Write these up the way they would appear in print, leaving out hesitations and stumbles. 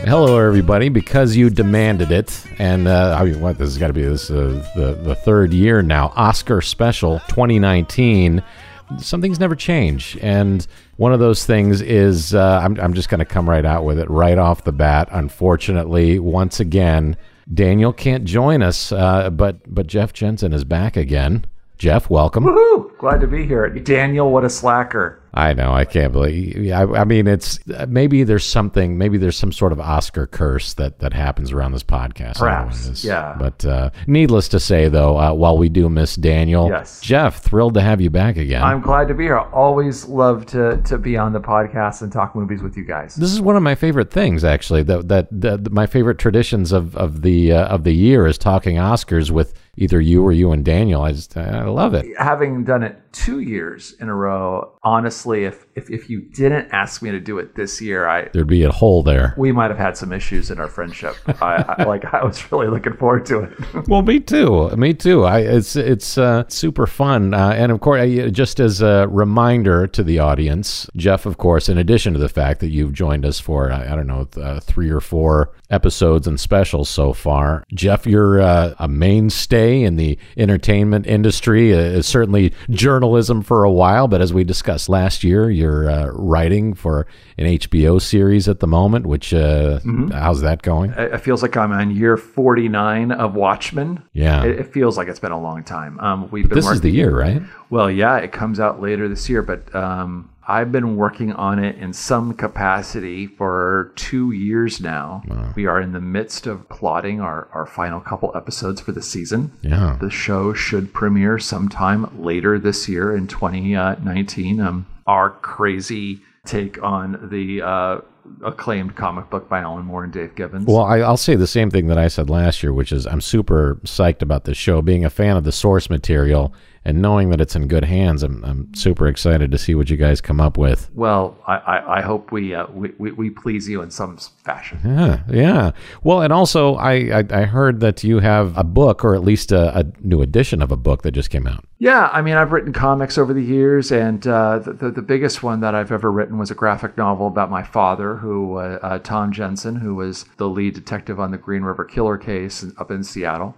Hello, everybody. Because you demanded it, and this has got to be the third year now. Oscar Special 2019. Some things never change, and one of those things is I'm just going to come right out with it right off the bat. Unfortunately, once again, Daniel can't join us, but Jeff Jensen is back again. Jeff, welcome. Woohoo! Glad to be here. Daniel, what a slacker. I know. I can't believe. I mean, it's maybe there's some sort of Oscar curse that happens around this podcast. Perhaps, yeah. But needless to say, though, while we do miss Daniel, yes. Jeff, thrilled to have you back again. I'm glad to be here. I always love to be on the podcast and talk movies with you guys. This is one of my favorite things, actually. That my favorite traditions of the year is talking Oscars with either you or you and Daniel. I love it. Having done it 2 years in a row, honestly, if you didn't ask me to do it this year, there'd be a hole there. We might have had some issues in our friendship. I was really looking forward to it. Well, me too. It's super fun, and of course, just as a reminder to the audience, Jeff, of course, in addition to the fact that you've joined us for 3 or 4 episodes and specials so far, Jeff, you're a mainstay in the entertainment industry. Certainly journalism for a while, but as we discussed last year, you're writing for an HBO series at the moment, which how's that going? It feels like I'm on year 49 of Watchmen. Yeah. It feels like it's been a long time. This is the year, right? Well, yeah, it comes out later this year, but I've been working on it in some capacity for 2 years now. Wow. We are in the midst of plotting our final couple episodes for the season. Yeah. The show should premiere sometime later this year in 2019. Our crazy take on the acclaimed comic book by Alan Moore and Dave Gibbons. Well, I'll say the same thing that I said last year, which is I'm super psyched about this show. Being a fan of the source material and knowing that it's in good hands, I'm super excited to see what you guys come up with. Well, I hope we please you in some fashion. Yeah. Well, and also I heard that you have a book, or at least a new edition of a book that just came out. Yeah, I mean, I've written comics over the years, and the biggest one that I've ever written was a graphic novel about my father, who Tom Jensen, who was the lead detective on the Green River Killer case up in Seattle.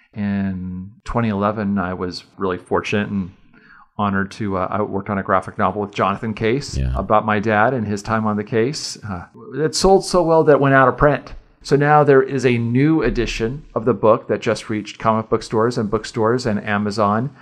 In 2011, I was really fortunate and honored to I worked on a graphic novel with Jonathan Case about my dad and his time on the case. It sold so well that it went out of print. So now there is a new edition of the book that just reached comic book stores and Amazon.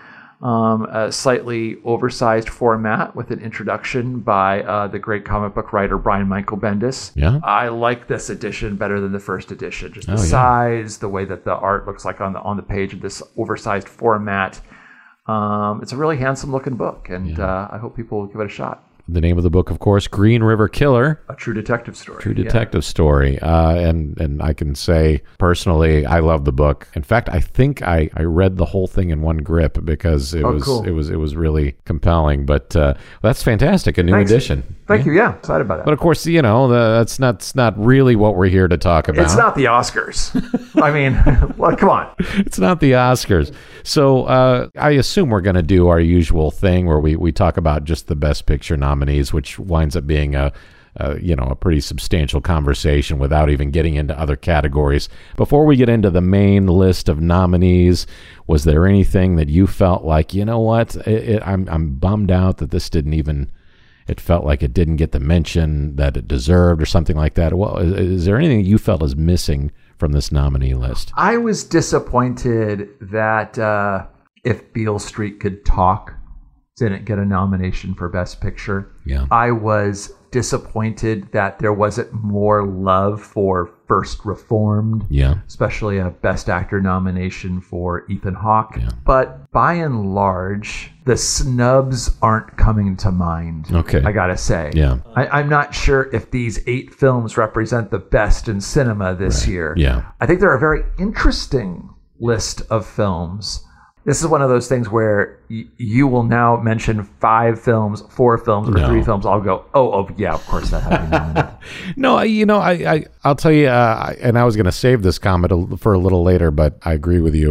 A slightly oversized format with an introduction by the great comic book writer Brian Michael Bendis. Yeah. I like this edition better than the first edition. Just the size, the way that the art looks like on the page of this oversized format. It's a really handsome looking book, and I hope people will give it a shot. The name of the book, of course, Green River Killer. A true detective story. True detective story. And I can say, personally, I love the book. In fact, I think I read the whole thing in one grip because it was really compelling. But that's fantastic, a new edition. Thank you, yeah. Excited about it. But of course, that's not really what we're here to talk about. It's not the Oscars. I mean, well, come on. It's not the Oscars. So I assume we're going to do our usual thing where we talk about just the Best Picture nominees, which winds up being a pretty substantial conversation without even getting into other categories. Before we get into the main list of nominees, was there anything that you felt like, you know what, I'm bummed out that this didn't even... It felt like it didn't get the mention that it deserved or something like that? Well, is there anything you felt is missing from this nominee list? I was disappointed that If Beale Street Could Talk didn't get a nomination for Best Picture. Yeah. I was disappointed that there wasn't more love for First Reformed, especially a Best Actor nomination for Ethan Hawke. Yeah. But by and large, the snubs aren't coming to mind, I gotta say. Yeah. I'm not sure if these 8 films represent the best in cinema this year. Yeah. I think they're a very interesting list of films. This is one of those things where you will now mention 5 films, 4 films, or 3 films. I'll go, oh, yeah, of course that had to be nominated. No, I'll tell you, and I was going to save this comment for a little later, but I agree with you.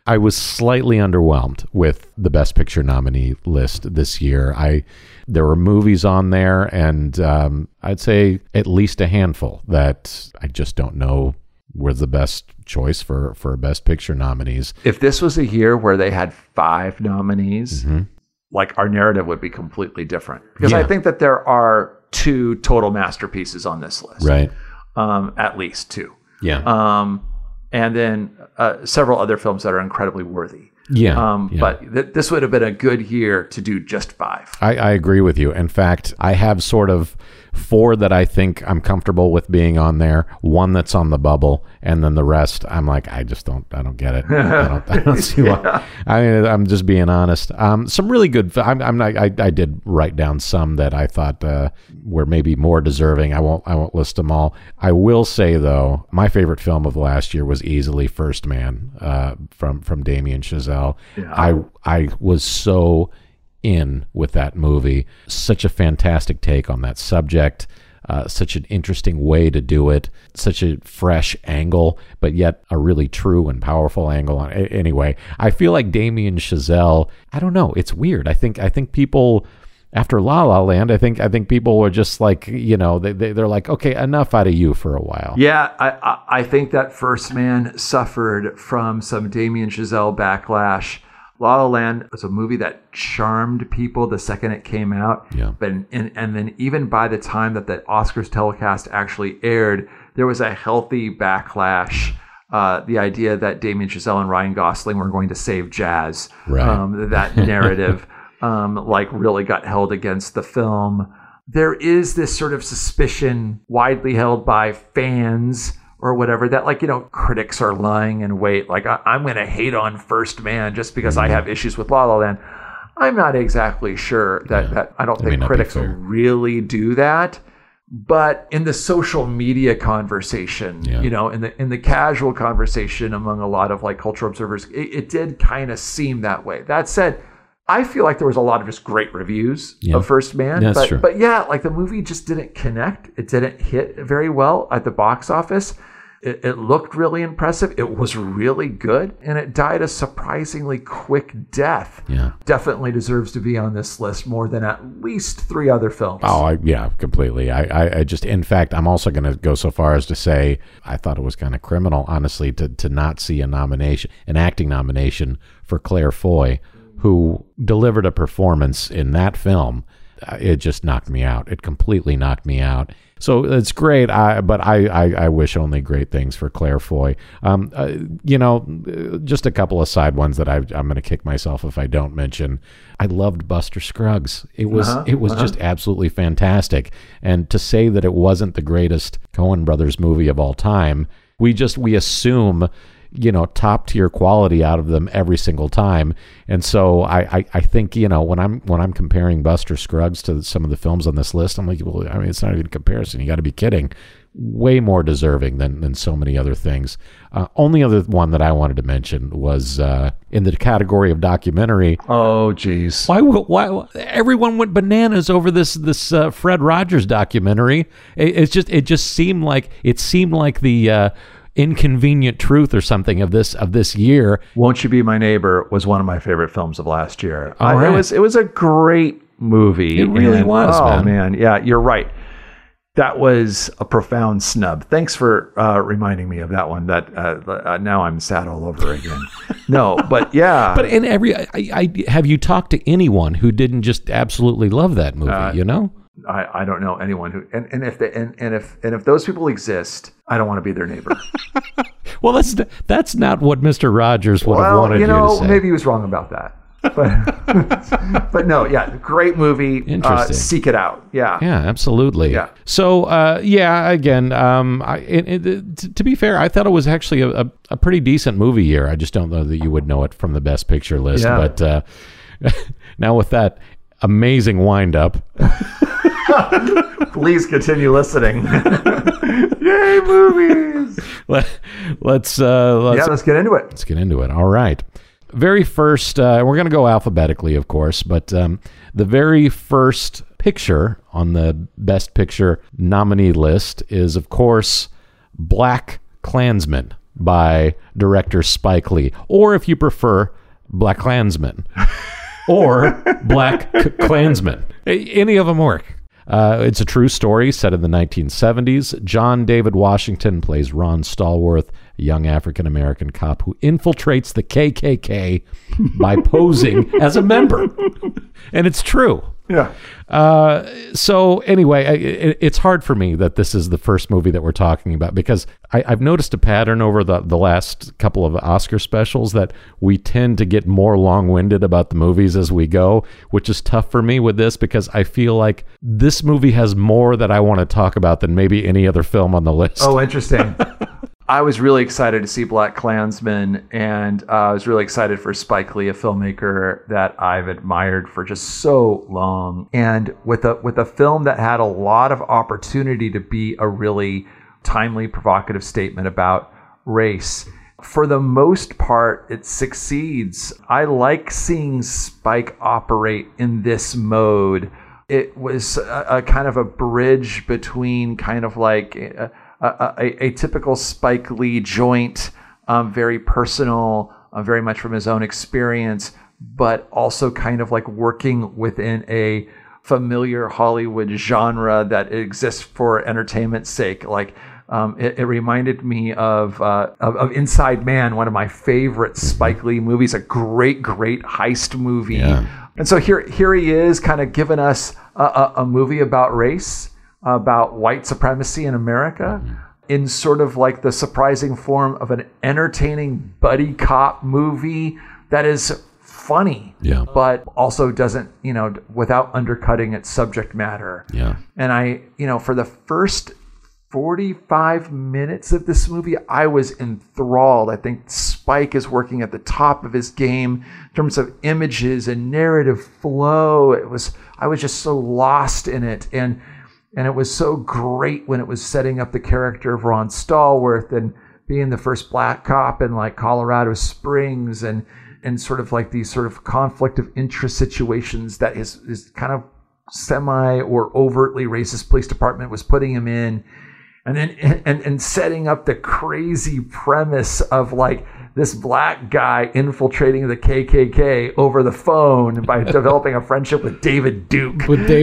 I was slightly underwhelmed with the Best Picture nominee list this year. There were movies on there, and I'd say at least a handful that I just don't know were the best choice for Best Picture nominees. If this was a year where they had 5 nominees, like our narrative would be completely different. Because I think that there are 2 total masterpieces on this list. Right. At least 2. Yeah. And then several other films that are incredibly worthy. Yeah. But this would have been a good year to do just 5. I agree with you. In fact, I have sort of 4 that I think I'm comfortable with being on there, 1 that's on the bubble, and then the rest I'm like, I don't get it. I don't see why. I'm just being honest. Some really good. I did write down some that I thought were maybe more deserving. I won't list them all. I will say though, my favorite film of last year was easily First Man, from Damien Chazelle. Yeah. I was so in with that movie. Such a fantastic take on that subject, such an interesting way to do it, such a fresh angle, but yet a really true and powerful angle on it. Anyway, I feel like Damien Chazelle, I don't know, it's weird. I think people after La La Land, I think people were just like, they're like, okay, enough out of you for a while. Yeah, I think that First Man suffered from some Damien Chazelle backlash. La La Land was a movie that charmed people the second it came out. Yeah. But and then even by the time that the Oscars telecast actually aired, there was a healthy backlash. The idea that Damien Chazelle and Ryan Gosling were going to save jazz. Right. That narrative really got held against the film. There is this sort of suspicion widely held by fans or whatever, that critics are lying in wait. Like, I'm going to hate on First Man just because I have issues with La La Land. I'm not exactly sure that I don't think critics really do that. But in the social media conversation, in the casual conversation among a lot of cultural observers, it did kind of seem that way. That said, I feel like there was a lot of just great reviews of First Man. That's true. But the movie just didn't connect. It didn't hit very well at the box office. It looked really impressive. It was really good. And it died a surprisingly quick death. Yeah. Definitely deserves to be on this list more than at least 3 other films. Oh, yeah, completely. I just, in fact, I'm also going to go so far as to say I thought it was kind of criminal, honestly, to not see an acting nomination for Claire Foy, who delivered a performance in that film. It just knocked me out. It completely knocked me out. So it's great, but I wish only great things for Claire Foy. Just a couple of side ones that I'm going to kick myself if I don't mention. I loved Buster Scruggs. It was just absolutely fantastic. And to say that it wasn't the greatest Coen Brothers movie of all time, we assume top tier quality out of them every single time. And so I think, when I'm comparing Buster Scruggs to some of the films on this list, I'm like, well, I mean, it's not even a comparison. You got to be kidding. Way more deserving than so many other things. Only other one that I wanted to mention was in the category of documentary. Oh, geez. Why everyone went bananas over this Fred Rogers documentary? It just seemed like the Inconvenient Truth or something of this year. Won't You Be My Neighbor was one of my favorite films of last year. Right. It was a great movie. It really was, man. Oh man, yeah, you're right. That was a profound snub. Thanks for reminding me of that one. That now I'm sad all over again. No, but yeah. But in have you talked to anyone who didn't just absolutely love that movie? I don't know anyone who and if those people exist, I don't want to be their neighbor. Well, that's not what Mr. Rogers would have wanted you to say. Maybe he was wrong about that. But no, yeah, great movie. Interesting. Seek it out. Yeah, absolutely. Yeah. So, again, to be fair, I thought it was actually a pretty decent movie year. I just don't know that you would know it from the Best Picture list. Yeah. But now with that amazing wind up. Please continue listening. Yay, movies! Let's get into it. Let's get into it. All right. Very first, we're going to go alphabetically, of course, but the very first picture on the Best Picture nominee list is, of course, Black Klansman, by director Spike Lee, or if you prefer, Black Klansman, or Black Klansman. Any of them work. It's a true story set in the 1970s. John David Washington plays Ron Stallworth, a young African-American cop who infiltrates the KKK by posing as a member. And it's true. Yeah. So anyway, it's hard for me that this is the first movie that we're talking about, because I've noticed a pattern over the last couple of Oscar specials that we tend to get more long-winded about the movies as we go, which is tough for me with this, because I feel like this movie has more that I want to talk about than maybe any other film on the list. Oh, interesting. I was really excited to see Black Klansman, and I was really excited for Spike Lee, a filmmaker that I've admired for just so long. And with a film that had a lot of opportunity to be a really timely, provocative statement about race, for the most part, it succeeds. I like seeing Spike operate in this mode. It was a kind of a bridge between kind of like a typical Spike Lee joint, very personal, very much from his own experience, but also kind of like working within a familiar Hollywood genre that exists for entertainment's sake. Like it reminded me of Inside Man, one of my favorite Spike Lee movies, a great heist movie. Yeah. And so here he is, kind of giving us a movie about race, about white supremacy in America, in sort of like the surprising form of an entertaining buddy cop movie that is funny, but also doesn't, without undercutting its subject matter. Yeah. And for the first 45 minutes of this movie, I was enthralled. I think Spike is working at the top of his game in terms of images and narrative flow. I was just so lost in it. And it was so great when it was setting up the character of Ron Stallworth and being the first black cop in like Colorado Springs and sort of like these sort of conflict of interest situations that his kind of semi or overtly racist police department was putting him in. And then and setting up the crazy premise of like this black guy infiltrating the KKK over the phone by developing a friendship with David Duke.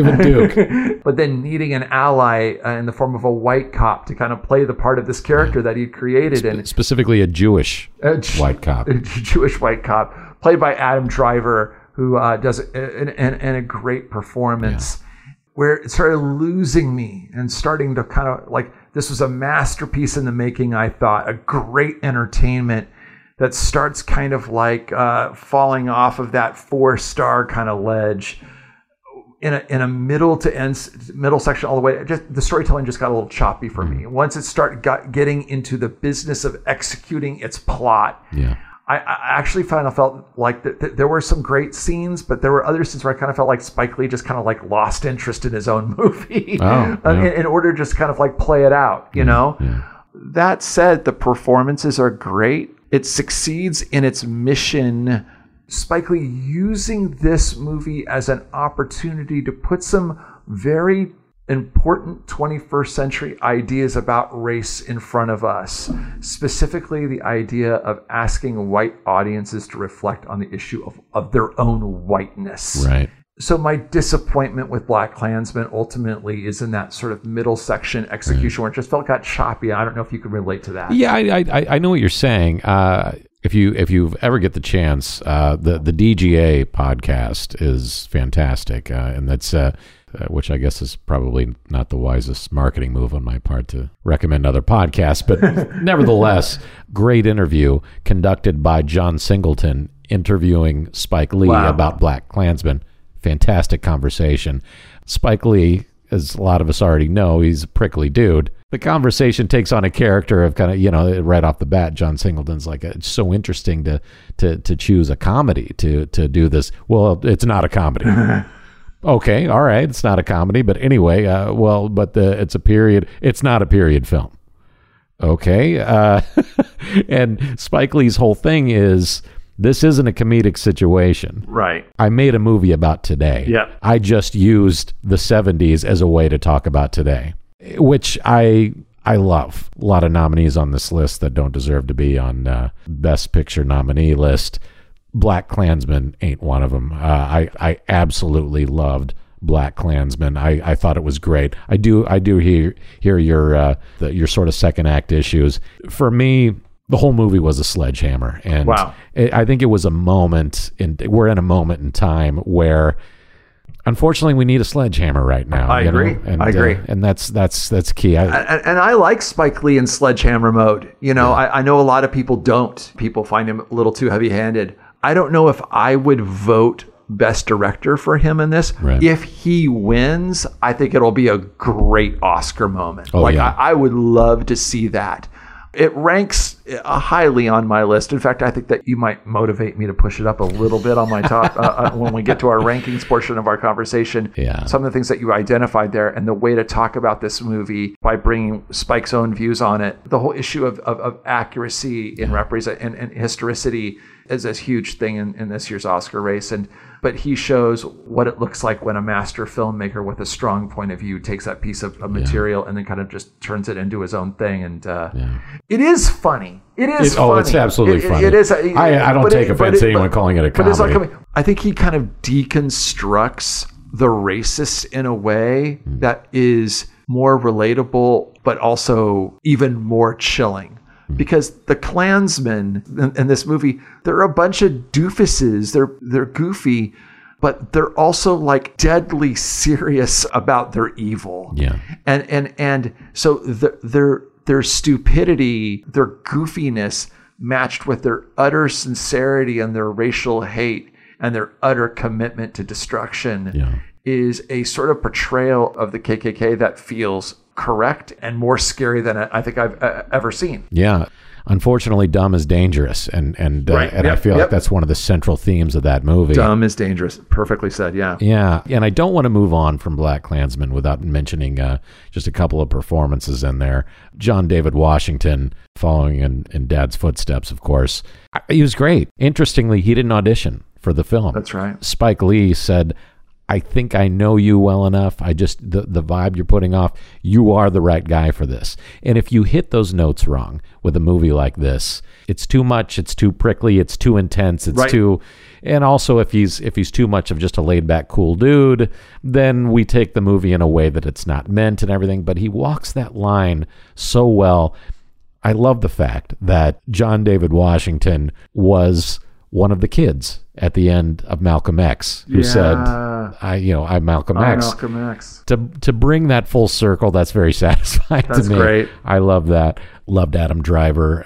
But then needing an ally in the form of a white cop to kind of play the part of this character that he created. And specifically a Jewish white cop. A Jewish white cop, played by Adam Driver, who does a great performance. Where it started losing me and starting to kind of like, this was a masterpiece in the making, I thought, a great entertainment that starts kind of like falling off of that 4-star kind of ledge in a middle section all the way. Just the storytelling just got a little choppy for me. Once it started getting into the business of executing its plot, I actually felt like there were some great scenes, but there were other scenes where I kind of felt like Spike Lee just kind of like lost interest in his own movie in order to just kind of like play it out, you know? Yeah. That said, the performances are great. It succeeds in its mission. Spike Lee using this movie as an opportunity to put some very important 21st century ideas about race in front of us, specifically the idea of asking white audiences to reflect on the issue of their own whiteness. Right. So my disappointment with Black Klansman ultimately is in that sort of middle section execution where it just got choppy. I don't know if you could relate to that. Yeah, I know what you're saying. If you ever get the chance, the DGA podcast is fantastic, and that's which I guess is probably not the wisest marketing move on my part to recommend other podcasts, but nevertheless, great interview conducted by John Singleton interviewing Spike Lee about Black Klansman. Fantastic conversation. Spike Lee, as a lot of us already know, he's a prickly dude. The conversation takes on a character of kind of, right off the bat, John Singleton's like, it's so interesting to choose a comedy to do this. Well, it's not a comedy. Okay, all right, it's not a comedy, but anyway, it's a period. It's not a period film. Okay, and Spike Lee's whole thing is, this isn't a comedic situation. Right. I made a movie about today. Yeah. I just used the 70s as a way to talk about today, which I I love. A lot of nominees on this list that don't deserve to be on Best Picture nominee list. Black Klansman ain't one of them. I absolutely loved Black Klansman. I thought it was great. I do hear your sort of second act issues. For me, the whole movie was a sledgehammer, and wow. I think it was a moment we're in a moment in time where, unfortunately, we need a sledgehammer right now. I agree. I agree. And that's key. And I like Spike Lee in sledgehammer mode. I know a lot of people don't. People find him a little too heavy-handed. I don't know if I would vote Best Director for him in this. Right. If he wins, I think it'll be a great Oscar moment. I would love to see that. It ranks highly on my list. In fact, I think that you might motivate me to push it up a little bit on my top when we get to our rankings portion of our conversation. Yeah. Some of the things that you identified there, and the way to talk about this movie by bringing Spike's own views on it. The whole issue of accuracy in and historicity is a huge thing in this year's Oscar race. But he shows what it looks like when a master filmmaker with a strong point of view takes that piece of material and then kind of just turns it into his own thing. And it is funny. It is funny. Oh, it's absolutely funny. It is. I don't take offense to anyone calling it a comedy. I think he kind of deconstructs the racist in a way that is more relatable, but also even more chilling. Because the Klansmen in this movie, they're a bunch of doofuses. They're goofy, but they're also like deadly serious about their evil. Yeah. And so their stupidity, their goofiness matched with their utter sincerity and their racial hate and their utter commitment to destruction is a sort of portrayal of the KKK that feels correct and more scary than I think I've ever seen. Yeah. Unfortunately, dumb is dangerous. And I feel like that's one of the central themes of that movie. Dumb is dangerous. Perfectly said. Yeah. Yeah. And I don't want to move on from Black Klansman without mentioning just a couple of performances in there. John David Washington, following in Dad's footsteps, of course. He was great. Interestingly, he didn't audition for the film. That's right. Spike Lee said, I think I know you well enough. The vibe you're putting off, you are the right guy for this. And if you hit those notes wrong with a movie like this, it's too much, it's too prickly, it's too intense, it's too, and also if he's too much of just a laid back, cool dude, then we take the movie in a way that it's not meant and everything. But he walks that line so well. I love the fact that John David Washington was one of the kids at the end of Malcolm X who said, I'm Malcolm X. Malcolm X. To bring that full circle, that's very satisfying to me. That's great. I love that. Loved Adam Driver.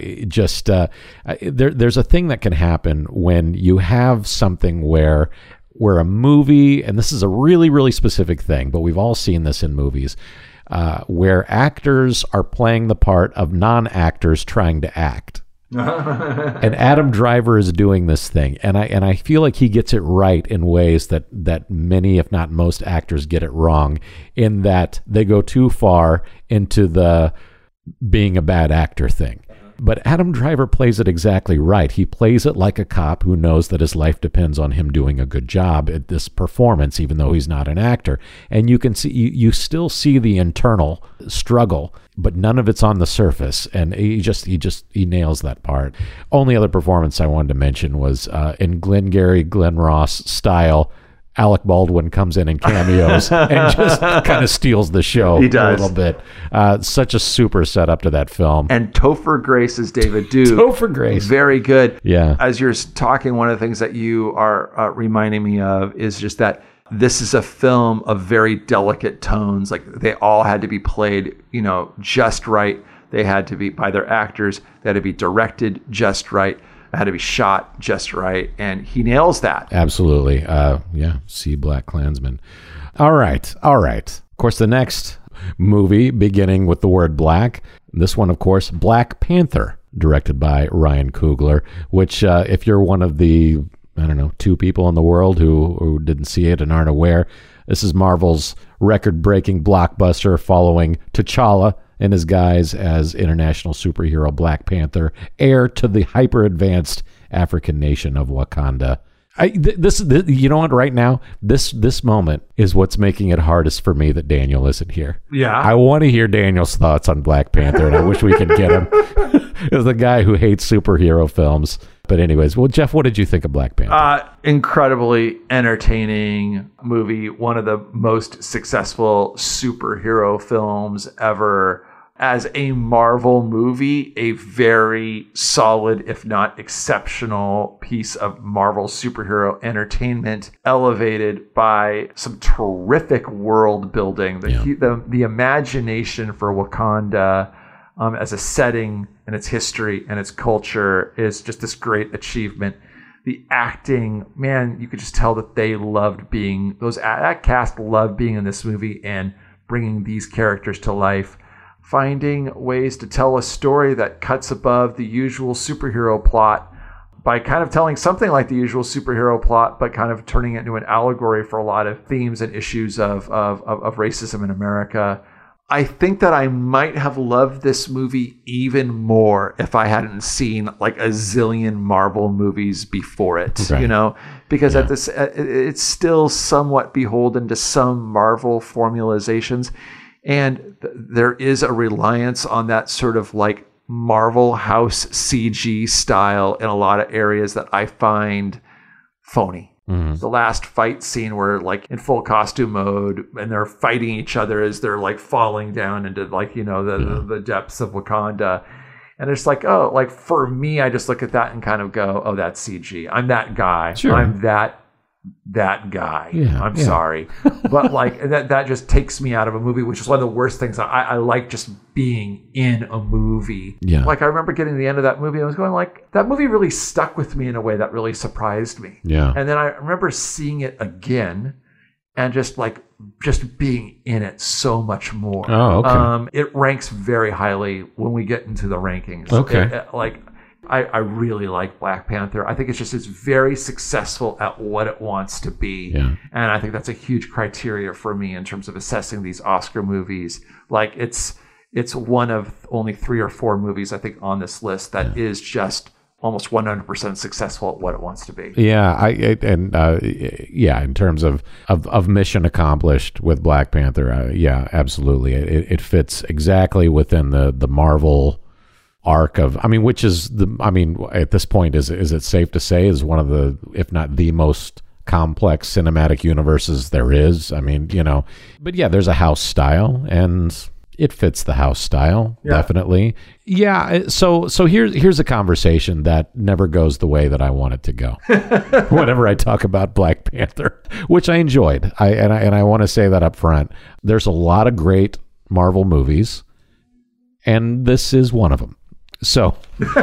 There's a thing that can happen when you have something where a movie, and this is a really, really specific thing, but we've all seen this in movies, where actors are playing the part of non-actors trying to act. And Adam Driver is doing this thing, and I feel like he gets it right in ways that many, if not most, actors get it wrong, in that they go too far into the being a bad actor thing. But Adam Driver plays it exactly right. He plays it like a cop who knows that his life depends on him doing a good job at this performance, even though he's not an actor. And you can see, you still see the internal struggle, but none of it's on the surface. And he nails that part. Only other performance I wanted to mention was in Glengarry Glen Ross style, Alec Baldwin comes in and cameos and just kind of steals the show a little bit. Such a super setup to that film. And Topher Grace is David Duke. Topher Grace. Very good. Yeah. As you're talking, one of the things that you are reminding me of is just that this is a film of very delicate tones. Like they all had to be played, just right. They had to be by their actors. They had to be directed just right. Had to be shot just right, and he nails that. Absolutely. See Black Klansman. All right. Of course, the next movie beginning with the word black, this one, of course, Black Panther, directed by Ryan Coogler, which if you're one of the, 2 people in the world who didn't see it and aren't aware, this is Marvel's record-breaking blockbuster following T'Challa and his guys as international superhero Black Panther, heir to the hyper-advanced African nation of Wakanda. This, you know what? Right now, this moment is what's making it hardest for me that Daniel isn't here. Yeah, I want to hear Daniel's thoughts on Black Panther, and I wish we could get him as the guy who hates superhero films. But anyways, well, Jeff, what did you think of Black Panther? Incredibly entertaining movie. One of the most successful superhero films ever. As a Marvel movie, a very solid, if not exceptional, piece of Marvel superhero entertainment, elevated by some terrific world building. The imagination for Wakanda as a setting and its history and its culture is just this great achievement. The acting, man, you could just tell that they loved being, that cast loved being in this movie and bringing these characters to life. Finding ways to tell a story that cuts above the usual superhero plot by kind of telling something like the usual superhero plot, but kind of turning it into an allegory for a lot of themes and issues of racism in America. I think that I might have loved this movie even more if I hadn't seen like a zillion Marvel movies before it, right. Because it's still somewhat beholden to some Marvel formalizations. And there is a reliance on that sort of like Marvel house CG style in a lot of areas that I find phony. Mm-hmm. The last fight scene where like in full costume mode and they're fighting each other as they're like falling down into like, the depths of Wakanda. And it's like, oh, like for me, I just look at that and kind of go, oh, that's CG. I'm that guy. Sure. I'm that guy. I'm sorry. But like that just takes me out of a movie, which is one of the worst things. I like just being in a movie. Yeah. Like I remember getting to the end of that movie, I was going like, that movie really stuck with me in a way that really surprised me. Yeah. And then I remember seeing it again and just being in it so much more. Oh, okay. It ranks very highly when we get into the rankings. Okay. I really like Black Panther. I think it's very successful at what it wants to be. Yeah. And I think that's a huge criteria for me in terms of assessing these Oscar movies. Like it's one of only 3 or 4 movies I think on this list that is just almost 100% successful at what it wants to be. Yeah, in terms of mission accomplished with Black Panther, yeah, absolutely. It fits exactly within the Marvel arc of, which is at this point, is it safe to say is one of the, if not the most complex cinematic universes there is. But yeah, there's a house style and it fits the house style. Yeah. Definitely. Yeah. So here's a conversation that never goes the way that I want it to go. Whenever I talk about Black Panther, which I enjoyed, I want to say that up front. There's a lot of great Marvel movies, and this is one of them. So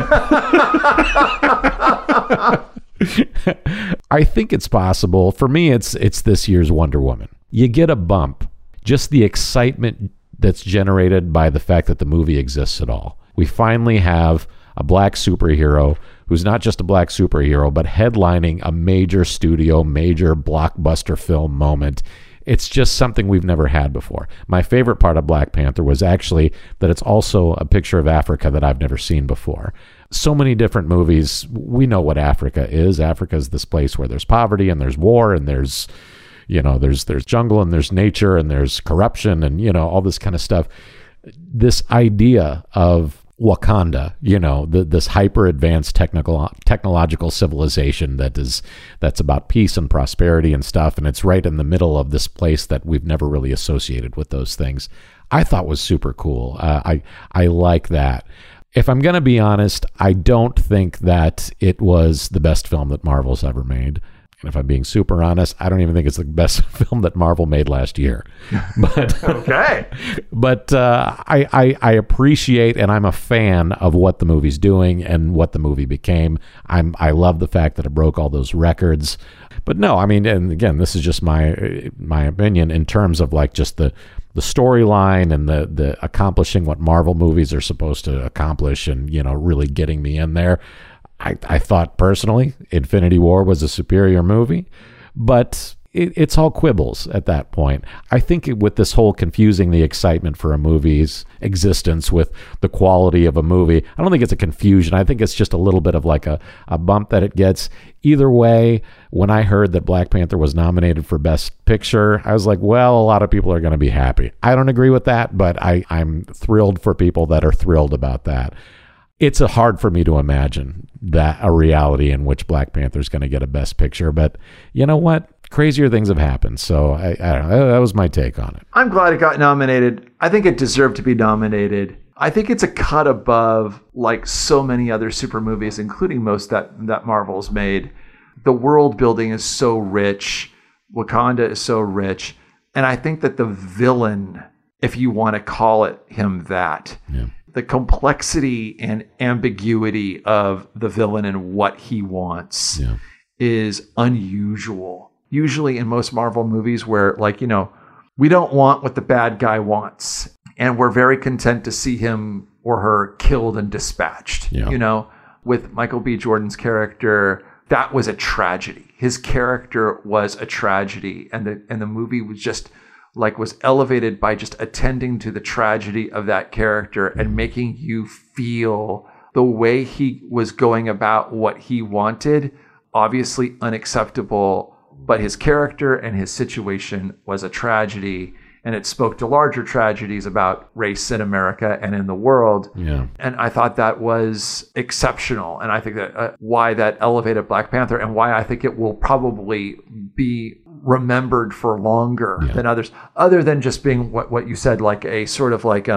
I think it's possible. For me, it's this year's Wonder Woman. You get a bump, just the excitement that's generated by the fact that the movie exists at all. We finally have a black superhero who's not just a black superhero, but headlining a major studio, major blockbuster film moment. It's just something we've never had before. My favorite part of Black Panther was actually that it's also a picture of Africa that I've never seen before. So many different movies, we know what Africa is. Africa is this place where there's poverty and there's war and there's jungle and there's nature and there's corruption and, all this kind of stuff. This idea of Wakanda, this hyper advanced technological civilization that's about peace and prosperity and stuff, and it's right in the middle of this place that we've never really associated with those things. I thought was super cool. I like that. If I'm going to be honest, I don't think that it was the best film that Marvel's ever made. And if I'm being super honest, I don't even think it's the best film that Marvel made last year. But okay. But I appreciate and I'm a fan of what the movie's doing and what the movie became. I love the fact that it broke all those records. But no, and again, this is just my opinion in terms of like just the storyline and the accomplishing what Marvel movies are supposed to accomplish and really getting me in there. I thought personally Infinity War was a superior movie, but it's all quibbles at that point. I think with this whole confusing the excitement for a movie's existence with the quality of a movie, I don't think it's a confusion. I think it's just a little bit of like a bump that it gets. Either way, when I heard that Black Panther was nominated for Best Picture, I was like, well, a lot of people are going to be happy. I don't agree with that, but I'm thrilled for people that are thrilled about that. It's hard for me to imagine that a reality in which Black Panther is going to get a Best Picture, but you know what? Crazier things have happened. So I don't know. That was my take on it. I'm glad it got nominated. I think it deserved to be nominated. I think it's a cut above like so many other super movies, including most that Marvel's made. The world building is so rich. Wakanda is so rich. And I think that the villain, if you want to call it him that, the complexity and ambiguity of the villain and what he wants is unusual. Usually in most Marvel movies where, like, we don't want what the bad guy wants. And we're very content to see him or her killed and dispatched. With Michael B. Jordan's character, that was a tragedy. His character was a tragedy. And the movie was just was elevated by just attending to the tragedy of that character and making you feel the way he was going about what he wanted, obviously unacceptable, but his character and his situation was a tragedy, and it spoke to larger tragedies about race in America and in the world. And I thought that was exceptional, and I think that why that elevated Black Panther and why I think it will probably be remembered for longer than others, other than just being what you said, like a sort of like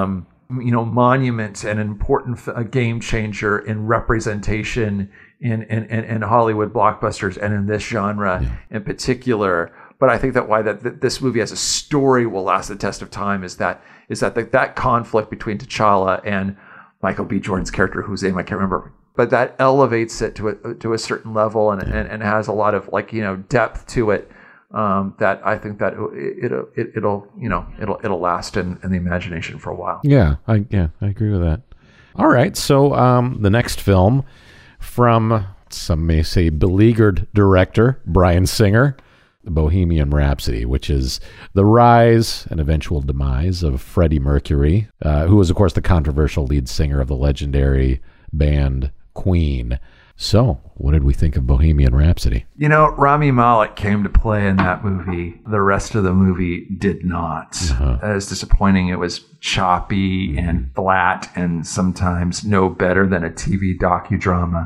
monument and an important game changer in representation in Hollywood blockbusters and in this genre in particular. But I think that why this movie as a story will last the test of time is that conflict between T'Challa and Michael B. Jordan's character, whose name I can't remember, but that elevates it to a certain level and has a lot of depth to it. That I think that it'll last in the imagination for a while. I agree with that. All right, so the next film from, some may say, beleaguered director Bryan Singer, Bohemian Rhapsody, which is the rise and eventual demise of Freddie Mercury, who was, of course, the controversial lead singer of the legendary band Queen. So, what did we think of Bohemian Rhapsody? Rami Malek came to play in that movie. The rest of the movie did not. That was disappointing. It was choppy and flat and sometimes no better than a TV docudrama.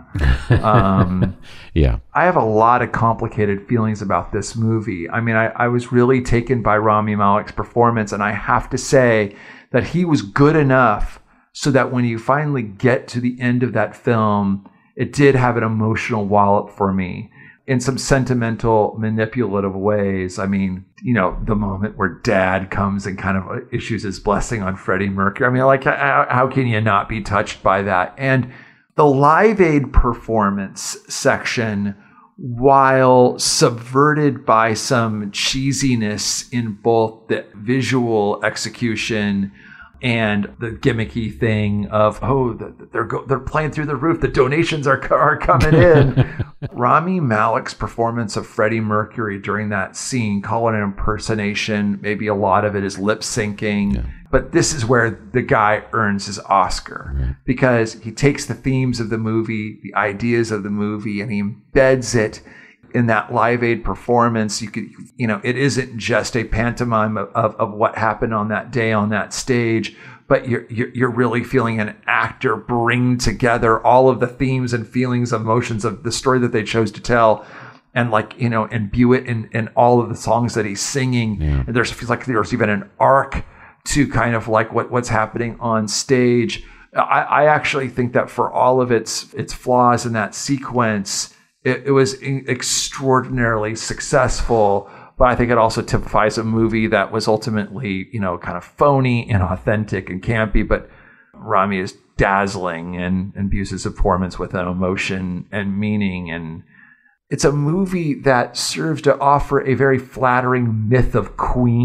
I have a lot of complicated feelings about this movie. I mean, I was really taken by Rami Malek's performance, and I have to say that he was good enough so that when you finally get to the end of that film, it did have an emotional wallop for me in some sentimental, manipulative ways. I mean, the moment where Dad comes and kind of issues his blessing on Freddie Mercury. I mean, like, how can you not be touched by that? And the Live Aid performance section, while subverted by some cheesiness in both the visual execution and the gimmicky thing of, they're playing through the roof, the donations are coming in. Rami Malek's performance of Freddie Mercury during that scene, call it an impersonation, maybe a lot of it is lip syncing, but this is where the guy earns his Oscar, because he takes the themes of the movie, the ideas of the movie, and he embeds it in that Live Aid performance. It isn't just a pantomime of what happened on that day on that stage, but you're really feeling an actor bring together all of the themes and feelings, emotions of the story that they chose to tell, and imbue it in all of the songs that he's singing. And feels like there's even an arc to kind of like what's happening on stage. I actually think that for all of its flaws in that sequence, it was extraordinarily successful, but I think it also typifies a movie that was ultimately, kind of phony and authentic and campy, but Rami is dazzling and imbues his performance with an emotion and meaning. And it's a movie that serves to offer a very flattering myth of Queen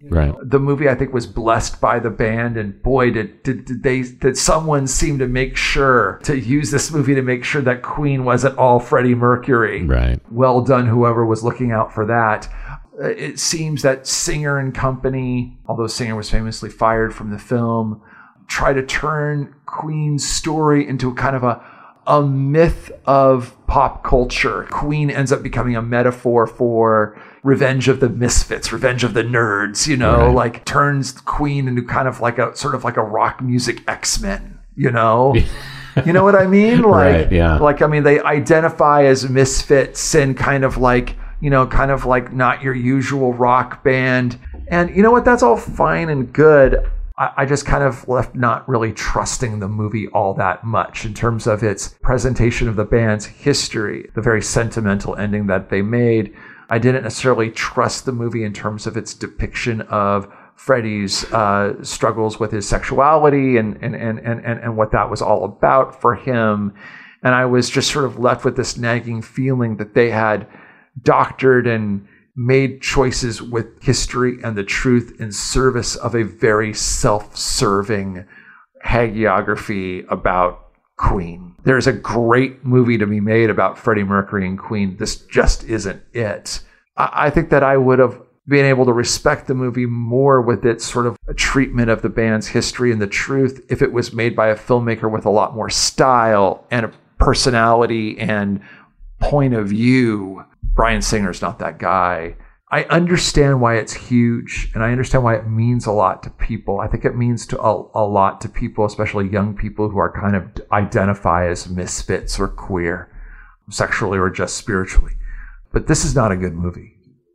Right. The movie, I think, was blessed by the band, and boy, did someone seem to make sure to use this movie to make sure that Queen wasn't all Freddie Mercury. Right. Well done, whoever was looking out for that. It seems that Singer and company, although Singer was famously fired from the film, try to turn Queen's story into kind of a myth of pop culture. Queen ends up becoming a metaphor for revenge of the misfits, revenge of the nerds, Right. like turns Queen into kind of like a sort of like a rock music X-Men, You know what I mean? Like, right, yeah. Like, I mean, they identify as misfits and kind of like not your usual rock band. And you know what? That's all fine and good. I just kind of left not really trusting the movie all that much in terms of its presentation of the band's history, the very sentimental ending that they made. I didn't necessarily trust the movie in terms of its depiction of Freddie's struggles with his sexuality and what that was all about for him. And I was just sort of left with this nagging feeling that they had doctored and made choices with history and the truth in service of a very self-serving hagiography about Queen. There's a great movie to be made about Freddie Mercury and Queen. This just isn't it. I think that I would have been able to respect the movie more with its sort of treatment of the band's history and the truth if it was made by a filmmaker with a lot more style and a personality and point of view. Bryan Singer's not that guy. I understand why it's huge, and I understand why it means a lot to people. I think it means to a lot to people, especially young people who are kind of identify as misfits or queer, sexually or just spiritually. But this is not a good movie.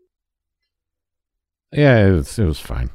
Yeah, it was fine.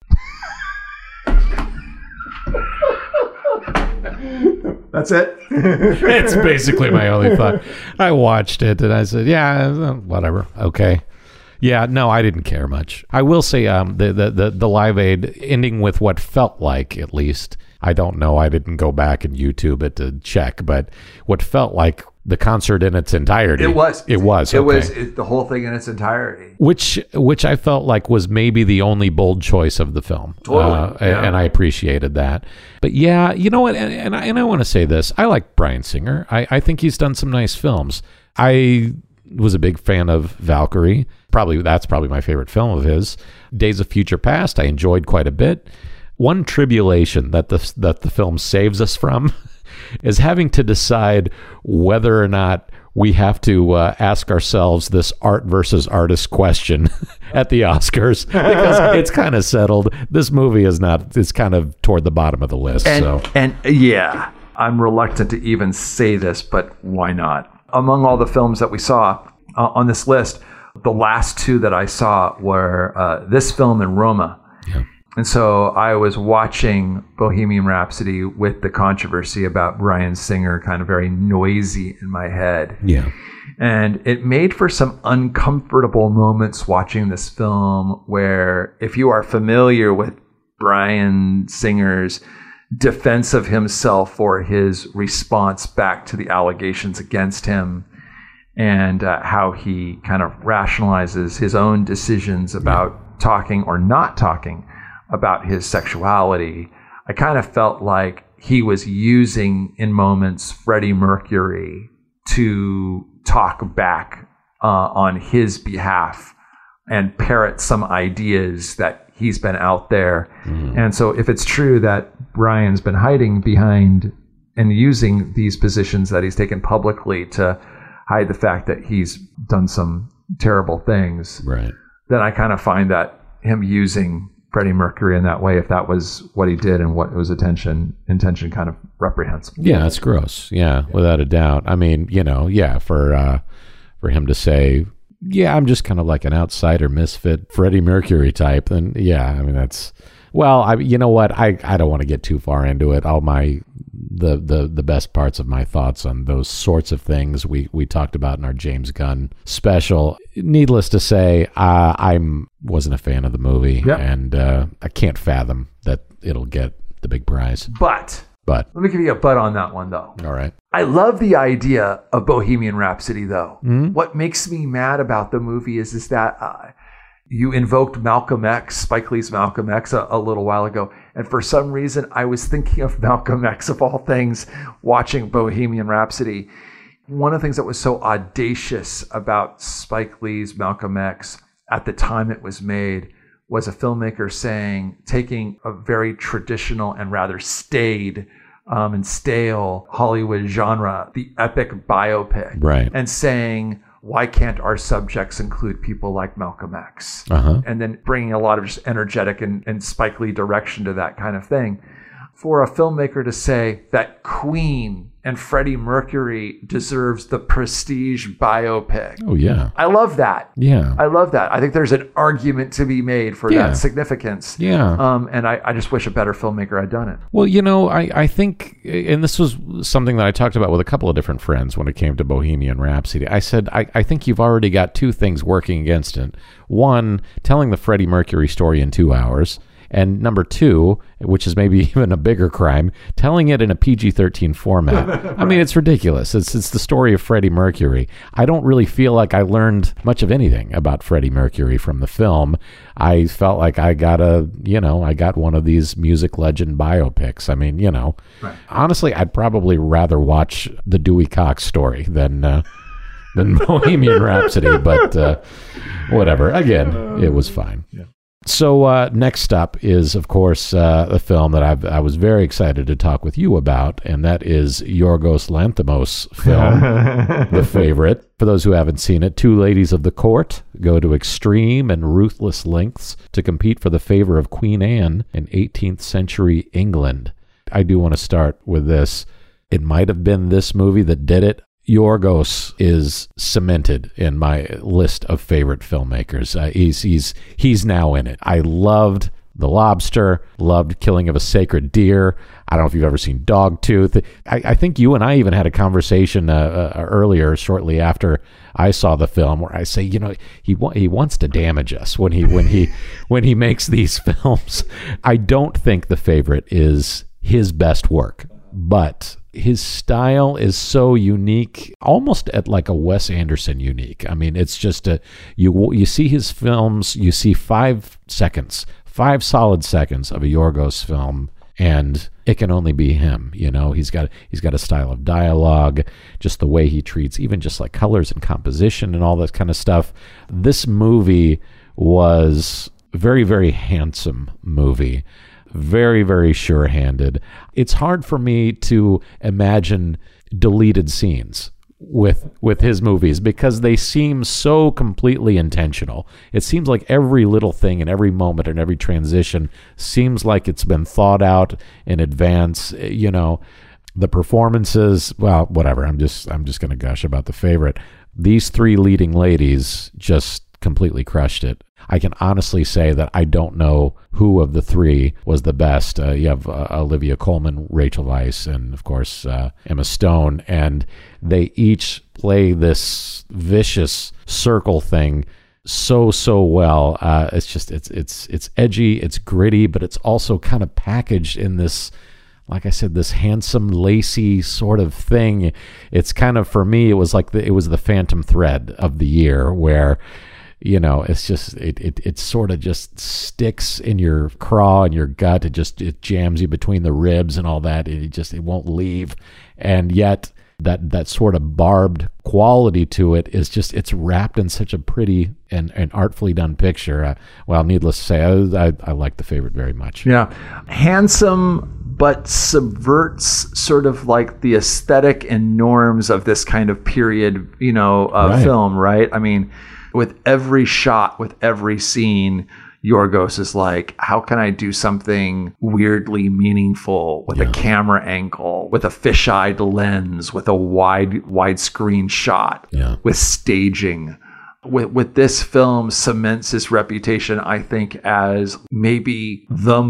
That's it. It's basically my only thought. I watched it and I said, yeah, whatever. Okay. Yeah, no, I didn't care much. I will say the Live Aid ending with what felt like, at least, I don't know, I didn't go back and YouTube it to check, but what felt like the concert in its entirety. It was. It was. It okay. was the whole thing in its entirety. Which I felt like was maybe the only bold choice of the film. Totally. Yeah. And I appreciated that. But yeah, you know what? And I want to say this. I like Bryan Singer. I think he's done some nice films. I was a big fan of Valkyrie. That's probably my favorite film of his. Days of Future Past, I enjoyed quite a bit. One tribulation that the film saves us from is having to decide whether or not we have to ask ourselves this art versus artist question at the Oscars, because it's kind of settled. This movie is not. It's kind of toward the bottom of the list. And yeah, I'm reluctant to even say this, but why not? Among all the films that we saw on this list, the last two that I saw were this film and Roma. Yeah. And so I was watching Bohemian Rhapsody with the controversy about Bryan Singer kind of very noisy in my head. Yeah. And it made for some uncomfortable moments watching this film where, if you are familiar with Bryan Singer's defense of himself or his response back to the allegations against him, and how he kind of rationalizes his own decisions about talking or not talking about his sexuality, I kind of felt like he was using, in moments, Freddie Mercury to talk back on his behalf and parrot some ideas that he's been out there. And so if it's true that Bryan's been hiding behind and using these positions that he's taken publicly to hide the fact that he's done some terrible things, Right. then I kind of find that him using Freddie Mercury in that way, if that was what he did and what was intention kind of reprehensible. Yeah, that's gross. Yeah, without a doubt. I mean, for him to say, yeah, I'm just kind of like an outsider misfit Freddie Mercury type, then yeah, I mean that's, well, you know what? I don't want to get too far into it. All the best parts of my thoughts on those sorts of things we talked about in our James Gunn special. Needless to say, I wasn't a fan of the movie, and I can't fathom that it'll get the big prize. But let me give you a but on that one, though. All right. I love the idea of Bohemian Rhapsody, though. What makes me mad about the movie is that You invoked Malcolm X, Spike Lee's Malcolm X, a little while ago. And for some reason, I was thinking of Malcolm X, of all things, watching Bohemian Rhapsody. One of the things that was so audacious about Spike Lee's Malcolm X at the time it was made was a filmmaker taking a very traditional and rather staid and stale Hollywood genre, the epic biopic, right, and saying, why can't our subjects include people like Malcolm X? And then bringing a lot of just energetic and Spike Lee direction to that kind of thing. For a filmmaker to say that Queen and Freddie Mercury deserves the prestige biopic. Oh, yeah. I love that. Yeah. I love that. I think there's an argument to be made for that significance. Yeah. And I just wish a better filmmaker had done it. Well, I think, and this was something that I talked about with a couple of different friends when it came to Bohemian Rhapsody. I said, I think you've already got two things working against it. One, telling the Freddie Mercury story in 2 hours. And number two, which is maybe even a bigger crime, telling it in a PG-13 format. Right. I mean, it's ridiculous. It's the story of Freddie Mercury. I don't really feel like I learned much of anything about Freddie Mercury from the film. I felt like I got one of these music legend biopics. I mean, right. Honestly, I'd probably rather watch the Dewey Cox story than Bohemian Rhapsody, but whatever. Again, it was fine. Yeah. So next up is, of course, a film that I was very excited to talk with you about, and that is Yorgos Lanthimos' film, The Favorite. For those who haven't seen it, two ladies of the court go to extreme and ruthless lengths to compete for the favor of Queen Anne in 18th century England. I do want to start with this. It might have been this movie that did it. Yorgos is cemented in my list of favorite filmmakers. He's now in it. I loved The Lobster, loved Killing of a Sacred Deer. I don't know if you've ever seen Dogtooth. I think you and I even had a conversation earlier, shortly after I saw the film, where I say, he wants to damage us when he makes these films. I don't think The Favorite is his best work, but his style is so unique, almost at like a Wes Anderson unique. I mean, it's just you see his films, you see 5 solid seconds of a Yorgos film, and it can only be him. He's got a style of dialogue, just the way he treats even just like colors and composition and all that kind of stuff. This movie was a very, very handsome movie. Very, very sure-handed. It's hard for me to imagine deleted scenes with his movies because they seem so completely intentional. It seems like every little thing and every moment and every transition seems like it's been thought out in advance. The performances, well, whatever. I'm just going to gush about The Favorite. These three leading ladies just completely crushed it. I can honestly say that I don't know who of the three was the best. You have Olivia Colman, Rachel Weisz, and of course Emma Stone, and they each play this vicious circle thing so well. It's edgy, it's gritty, but it's also kind of packaged in this, like I said, this handsome, lacy sort of thing. It's kind of, for me, it was the Phantom Thread of the year, where it's just it sort of just sticks in your craw and your gut. It jams you between the ribs and all that. It won't leave, and yet that sort of barbed quality to it is just, it's wrapped in such a pretty and artfully done picture. Needless to say, I like The Favorite very much. Yeah, handsome, but subverts sort of like the aesthetic and norms of this kind of period, Right. film, right? I mean, with every shot, with every scene, Yorgos is like, how can I do something weirdly meaningful with a camera angle, with a fisheye lens, with a widescreen shot, with staging? With this film cements his reputation, I think, as maybe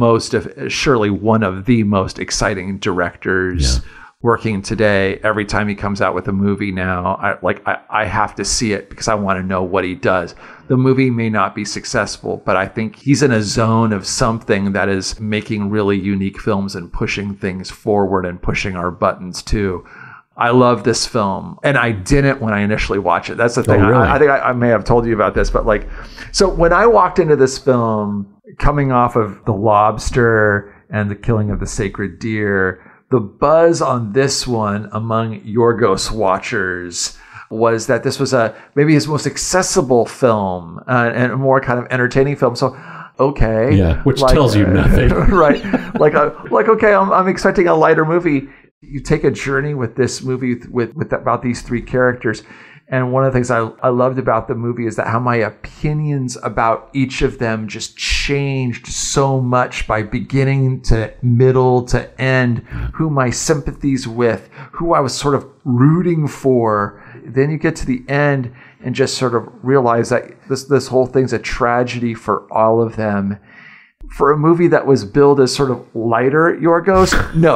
surely one of the most exciting directors working today. Every time he comes out with a movie now, I have to see it because I want to know what he does. The movie may not be successful, but I think he's in a zone of something that is making really unique films and pushing things forward and pushing our buttons too. I love this film, and I didn't when I initially watched it. That's the thing. Really? I think I may have told you about this, but like, so when I walked into this film, coming off of The Lobster and The Killing of the Sacred Deer, the buzz on this one among Yorgos watchers was that this was maybe his most accessible film and a more kind of entertaining film. So, okay, yeah, which tells you nothing, right? Like okay, I'm expecting a lighter movie. You take a journey with this movie with about these three characters. And one of the things I loved about the movie is that how my opinions about each of them just changed so much by beginning to middle to end, who my sympathies with, who I was sort of rooting for. Then you get to the end and just sort of realize that this whole thing's a tragedy for all of them. For a movie that was billed as sort of lighter, Yorgos,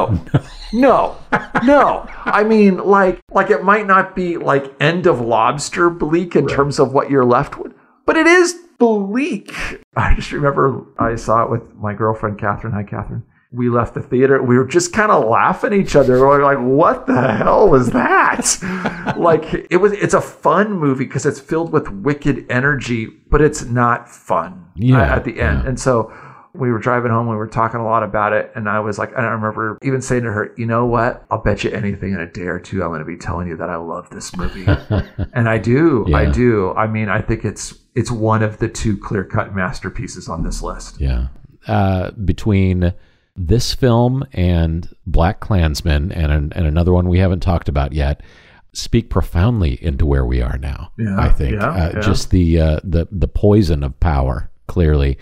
no. I mean, like it might not be like End of Lobster bleak in terms of what you're left with, but it is bleak. I just remember I saw it with my girlfriend, Catherine. Hi, Catherine. We left the theater. We were just kind of laughing at each other. We were like, what the hell was that? Like, it's a fun movie because it's filled with wicked energy, but it's not fun at the end. And so we were driving home. We were talking a lot about it. And I was like, and I remember even saying to her, you know what? I'll bet you anything in a day or two, I'm going to be telling you that I love this movie. And I do. Yeah. I do. I mean, I think it's one of the two clear-cut masterpieces on this list. Yeah. Between this film and BlacKkKlansman and another one we haven't talked about yet, speak profoundly into where we are now. Yeah, I think just the poison of power, clearly.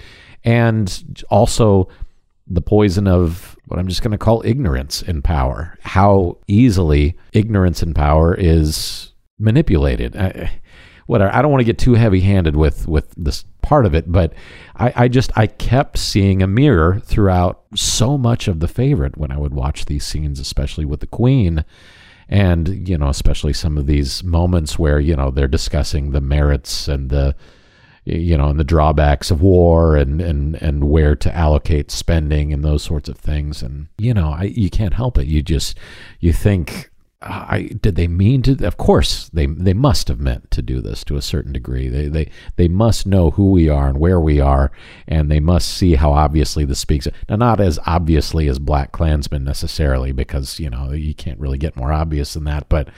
And also the poison of what I'm just going to call ignorance in power. How easily ignorance in power is manipulated. I don't want to get too heavy-handed with this part of it, but I kept seeing a mirror throughout so much of The Favorite when I would watch these scenes, especially with the Queen. And, especially some of these moments where, they're discussing the merits and the drawbacks of war and where to allocate spending and those sorts of things. And, you can't help it. You think, did they mean to? Of course, they must have meant to do this to a certain degree. They must know who we are and where we are, and they must see how obviously this speaks. Now, not as obviously as BlacKkKlansman necessarily, because, you can't really get more obvious than that. But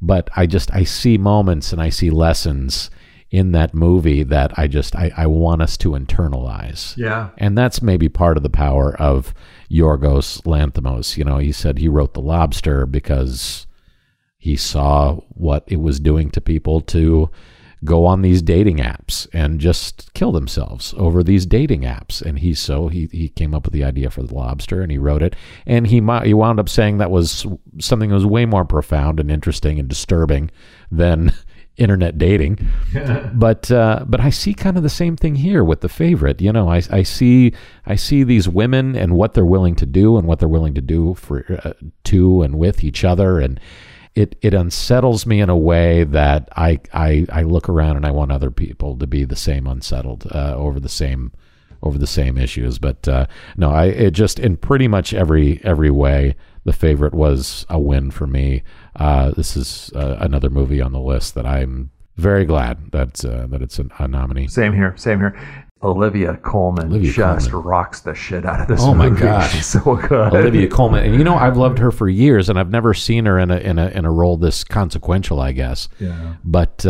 I see moments and I see lessons in that movie that I want us to internalize. Yeah. And that's maybe part of the power of Yorgos Lanthimos. He said he wrote The Lobster because he saw what it was doing to people to go on these dating apps and just kill themselves over these dating apps. And he came up with the idea for The Lobster, and he wrote it. And he wound up saying that was something that was way more profound and interesting and disturbing than internet dating. But I see kind of the same thing here with The Favorite. I see these women and what they're willing to do and what they're willing to do for to and with each other, and it unsettles me in a way that I look around and I want other people to be the same unsettled over the same issues. But it just in pretty much every way, The Favorite was a win for me. This is another movie on the list that I'm very glad that it's a nominee. Same here. Olivia Colman rocks the shit out of this movie. Oh my gosh, she's so good. Olivia Colman, and I've loved her for years, and I've never seen her in a role this consequential, I guess. Yeah. But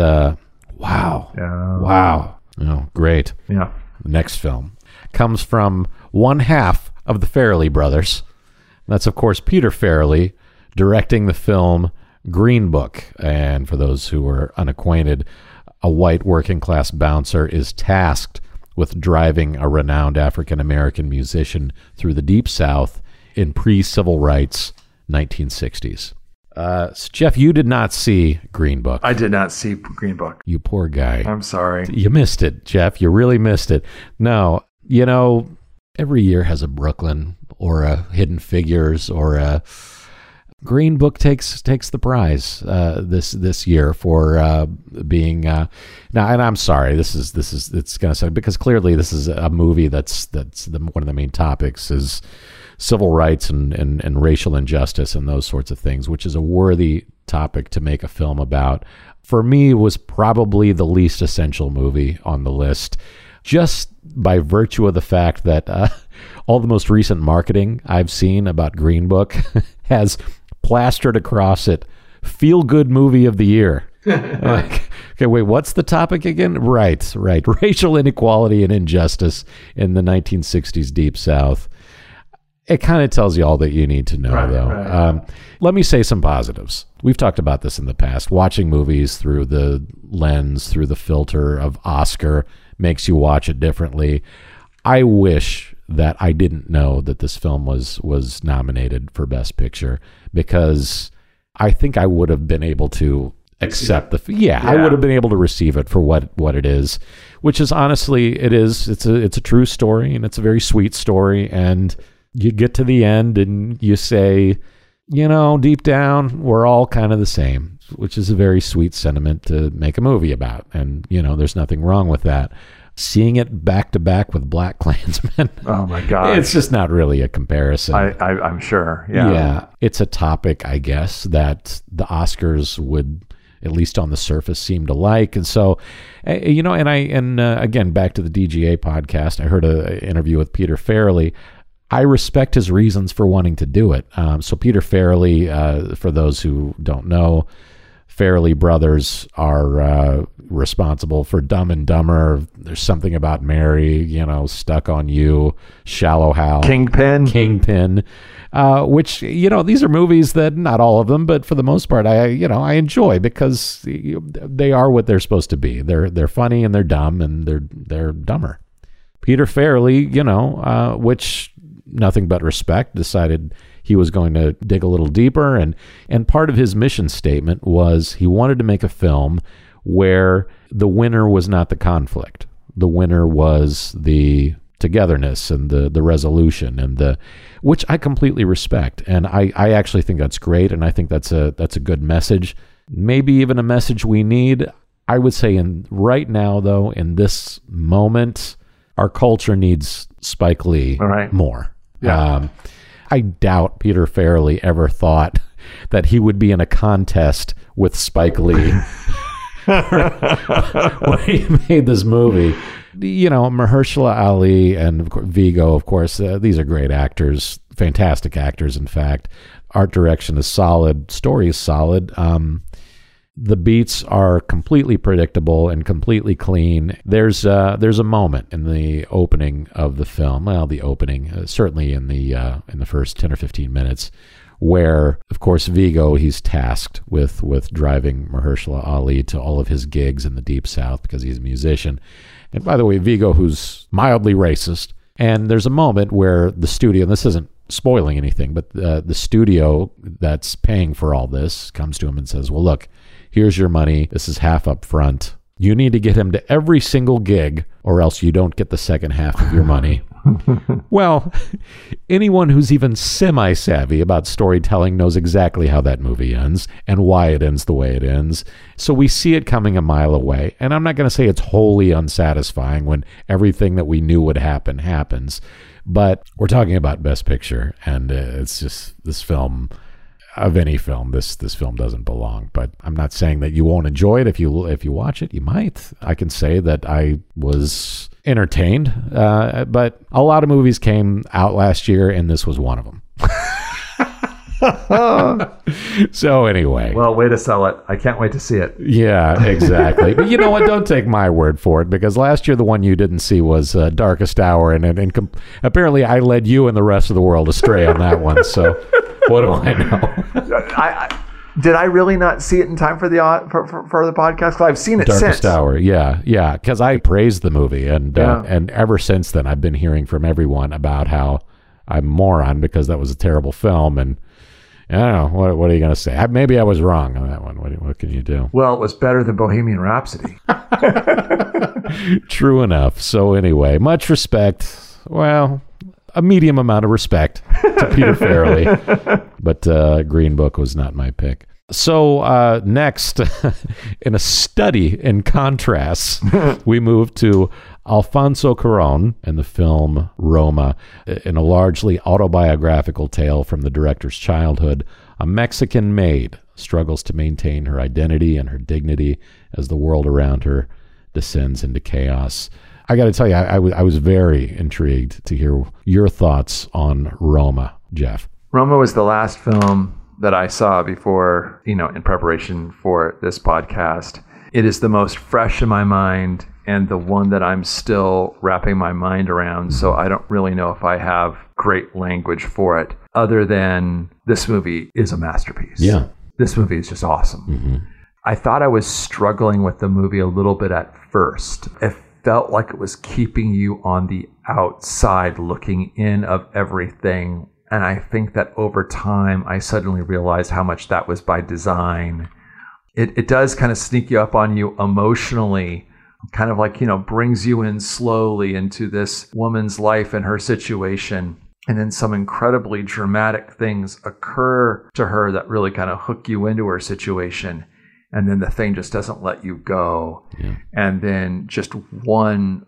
wow. Yeah. Wow. Oh, great. Yeah. The next film comes from one half of the Farrelly brothers. That's, of course, Peter Farrelly directing the film Green Book. And for those who are unacquainted, a white working-class bouncer is tasked with driving a renowned African-American musician through the Deep South in pre-civil rights 1960s. Jeff, you did not see Green Book. I did not see Green Book. You poor guy. I'm sorry. You missed it, Jeff. You really missed it. No, every year has a Brooklyn or a Hidden Figures or a Green Book takes the prize this year for being now. And I'm sorry, it's gonna suck because clearly this is a movie that's one of the main topics is civil rights and racial injustice and those sorts of things, which is a worthy topic to make a film about. For me, it was probably the least essential movie on the list, just by virtue of the fact that all the most recent marketing I've seen about Green Book has plastered across it, feel-good movie of the year. Like, okay, wait, what's the topic again? Right. Racial inequality and injustice in the 1960s Deep South. It kind of tells you all that you need to know, though. Right. Let me say some positives. We've talked about this in the past. Watching movies through the lens, through the filter of Oscar makes you watch it differently. I wish that I didn't know that this film was nominated for Best Picture, because I think I would have been able to accept I would have been able to receive it for what it is, which is honestly, it's a true story, and it's a very sweet story, and you get to the end and you say, deep down, we're all kind of the same, which is a very sweet sentiment to make a movie about. And, there's nothing wrong with that. Seeing it back to back with Black Klansman, oh my God, it's just not really a comparison. I'm sure. Yeah. It's a topic, I guess, that the Oscars would, at least on the surface, seem to like. And so, again, back to the DGA podcast, I heard an interview with Peter Farrelly. I respect his reasons for wanting to do it. So Peter Farrelly, for those who don't know, Farrelly brothers are responsible for Dumb and Dumber. There's Something About Mary, Stuck on You, Shallow Hal, Kingpin, which, these are movies that, not all of them, but for the most part, I enjoy, because they are what they're supposed to be. They're funny and they're dumb, and they're dumber. Peter Farrelly, which, nothing but respect, decided he was going to dig a little deeper, and part of his mission statement was he wanted to make a film where the winner was not the conflict. The winner was the togetherness and the resolution, and which I completely respect, and I actually think that's great, and I think that's a good message, maybe even a message we need. I would say right now, though, in this moment, our culture needs Spike Lee more. Yeah. I doubt Peter Farrelly ever thought that he would be in a contest with Spike Lee when he made this movie. Mahershala Ali and Viggo, of course, these are great actors, fantastic actors, in fact. Art direction is solid. Story is solid. The beats are completely predictable and completely clean. There's a moment in the opening of the film, certainly in the first 10 or 15 minutes, where, of course, Viggo, he's tasked with driving Mahershala Ali to all of his gigs in the Deep South because he's a musician. And by the way, Viggo, who's mildly racist, and there's a moment where the studio, and this isn't spoiling anything, but the studio that's paying for all this comes to him and says, well, look, here's your money. This is half up front. You need to get him to every single gig, or else you don't get the second half of your money. Well, anyone who's even semi-savvy about storytelling knows exactly how that movie ends and why it ends the way it ends. So we see it coming a mile away. And I'm not going to say it's wholly unsatisfying when everything that we knew would happen happens. But we're talking about Best Picture, and it's just this film... Of any film, this film doesn't belong. But I'm not saying that you won't enjoy it if you watch it. You might. I can say that I was entertained, but a lot of movies came out last year, and this was one of them. So anyway. Well, way to sell it. I can't wait to see it. Yeah, exactly. But you know what? Don't take my word for it, because last year the one you didn't see was Darkest Hour, and apparently I led you and the rest of the world astray on that one. So what do I know? Did I really not see it in time for the podcast? Because I've seen it Darkest since. Hour, yeah. Because I praised the movie, and ever since then I've been hearing from everyone about how I'm a moron because that was a terrible film, and I don't know, what are you going to say? Maybe I was wrong on that one. What can you do? Well, it was better than Bohemian Rhapsody. True enough. So anyway, much respect. Well, a medium amount of respect to Peter Farrelly. But Green Book was not my pick. So next, in a study in contrast, we move to Alfonso Cuarón and the film Roma. In a largely autobiographical tale from the director's childhood, a Mexican maid struggles to maintain her identity and her dignity as the world around her descends into chaos. I got to tell you, I was very intrigued to hear your thoughts on Roma, Jeff. Roma was the last film that I saw before, in preparation for this podcast. It is the most fresh in my mind and the one that I'm still wrapping my mind around. So I don't really know if I have great language for it other than this movie is a masterpiece. Yeah. This movie is just awesome. Mm-hmm. I thought I was struggling with the movie a little bit at first. It felt like it was keeping you on the outside looking in of everything. And I think that over time, I suddenly realized how much that was by design. It does kind of sneak you up on you emotionally, kind of like, brings you in slowly into this woman's life and her situation. And then some incredibly dramatic things occur to her that really kind of hook you into her situation. And then the thing just doesn't let you go. Yeah. And then just one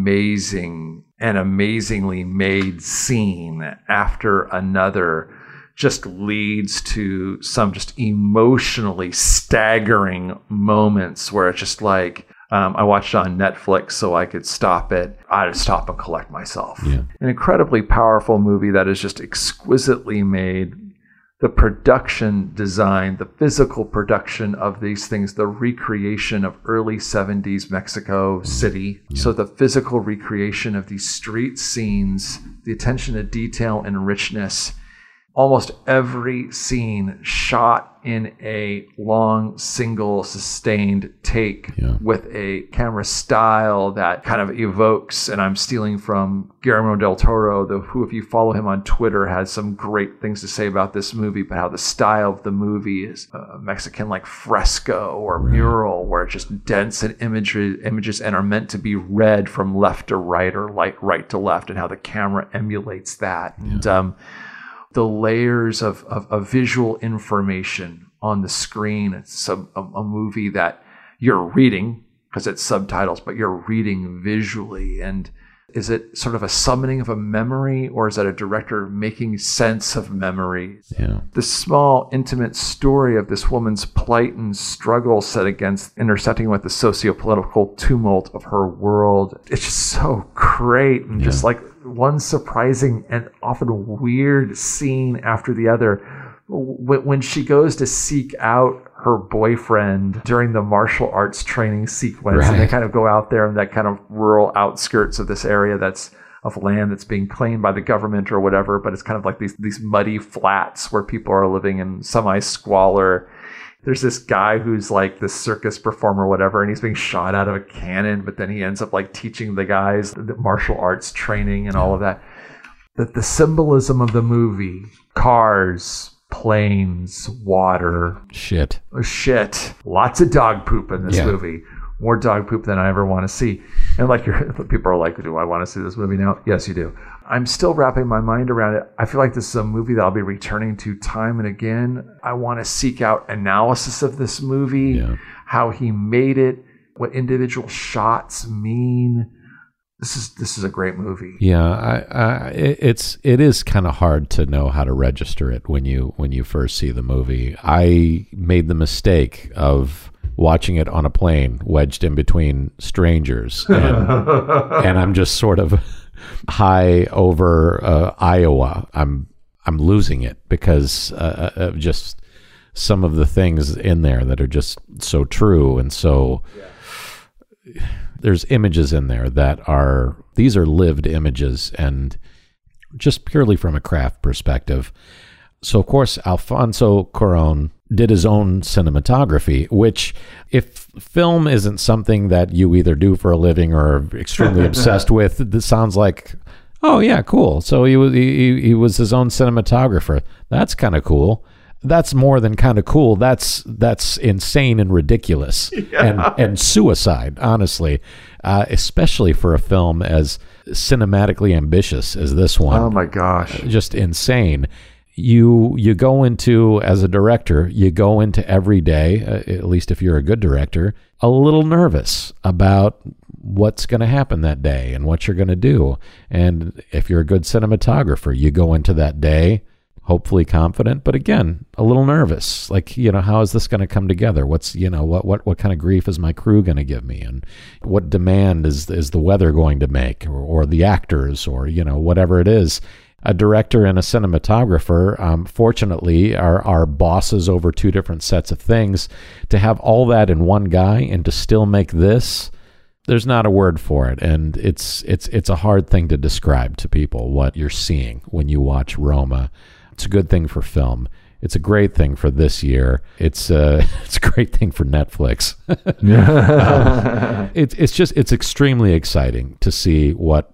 amazingly made scene after another just leads to some just emotionally staggering moments where it's just like, I watched it on Netflix so I could stop it. I'd stop and collect myself. Yeah. An incredibly powerful movie that is just exquisitely made. The production design, the physical production of these things, the recreation of early 70s Mexico City. Yeah. So the physical recreation of these street scenes, the attention to detail and richness, almost every scene shot in a long, single, sustained take with a camera style that kind of evokes, and I'm stealing from Guillermo del Toro, who, if you follow him on Twitter, has some great things to say about this movie, but how the style of the movie is Mexican like fresco or mural, where it's just dense and images and are meant to be read from left to right or right to left, and how the camera emulates that. Yeah. And the layers of visual information on the screen. It's a movie that you're reading because it's subtitles, but you're reading visually. And is it sort of a summoning of a memory, or is that a director making sense of memory? Yeah. The small, intimate story of this woman's plight and struggle set against intersecting with the socio-political tumult of her world. It's just so great. And just like one surprising and often weird scene after the other. When she goes to seek out her boyfriend during the martial arts training sequence, and they kind of go out there in that kind of rural outskirts of this area that's of land that's being claimed by the government or whatever, but it's kind of like these muddy flats where people are living in semi-squalor. There's this guy who's like this circus performer or whatever, and he's being shot out of a cannon, but then he ends up like teaching the guys the martial arts training and all of that. The symbolism of the movie, cars, planes, water. Shit. Lots of dog poop in this movie. More dog poop than I ever want to see. And like people are like, do I want to see this movie now? Yes, you do. I'm still wrapping my mind around it. I feel like this is a movie that I'll be returning to time and again. I want to seek out analysis of this movie, how he made it, what individual shots mean. This is a great movie. Yeah, it is kind of hard to know how to register it when you first see the movie. I made the mistake of watching it on a plane, wedged in between strangers, and I'm just sort of high over Iowa. I'm losing it because of just some of the things in there that are just so true and so. Yeah. There's images in there these are lived images, and just purely from a craft perspective. So, of course, Alfonso Cuarón did his own cinematography, which, if film isn't something that you either do for a living or are extremely obsessed with, this sounds like, oh yeah, cool. So he was his own cinematographer. That's kind of cool. That's more than kind of cool. That's insane and ridiculous and suicide, honestly, especially for a film as cinematically ambitious as this one. Oh my gosh. Just insane. you go into, as a director, you go into every day, at least if you're a good director, a little nervous about what's going to happen that day and what you're going to do. And if you're a good cinematographer, you go into that day hopefully confident, but again, a little nervous. Like, how is this going to come together? What's, what kind of grief is my crew going to give me? And what demand is the weather going to make, or the actors, or, whatever it is. A director and a cinematographer, fortunately, are bosses over two different sets of things. To have all that in one guy and to still make this, there's not a word for it. And it's a hard thing to describe to people what you're seeing when you watch Roma. It's a good thing for film. It's a great thing for this year. It's a great thing for Netflix. It's extremely exciting to see what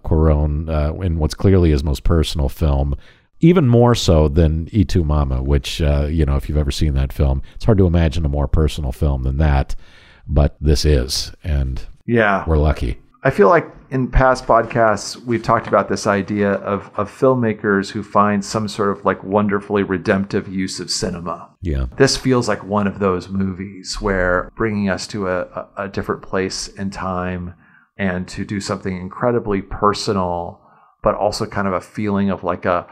Cuarón, in what's clearly his most personal film, even more so than Y Tu Mama, which, if you've ever seen that film, it's hard to imagine a more personal film than that. But this is, and we're lucky. I feel like in past podcasts, we've talked about this idea of filmmakers who find some sort of like wonderfully redemptive use of cinema. Yeah. This feels like one of those movies where bringing us to a different place in time and to do something incredibly personal, but also kind of a feeling of like a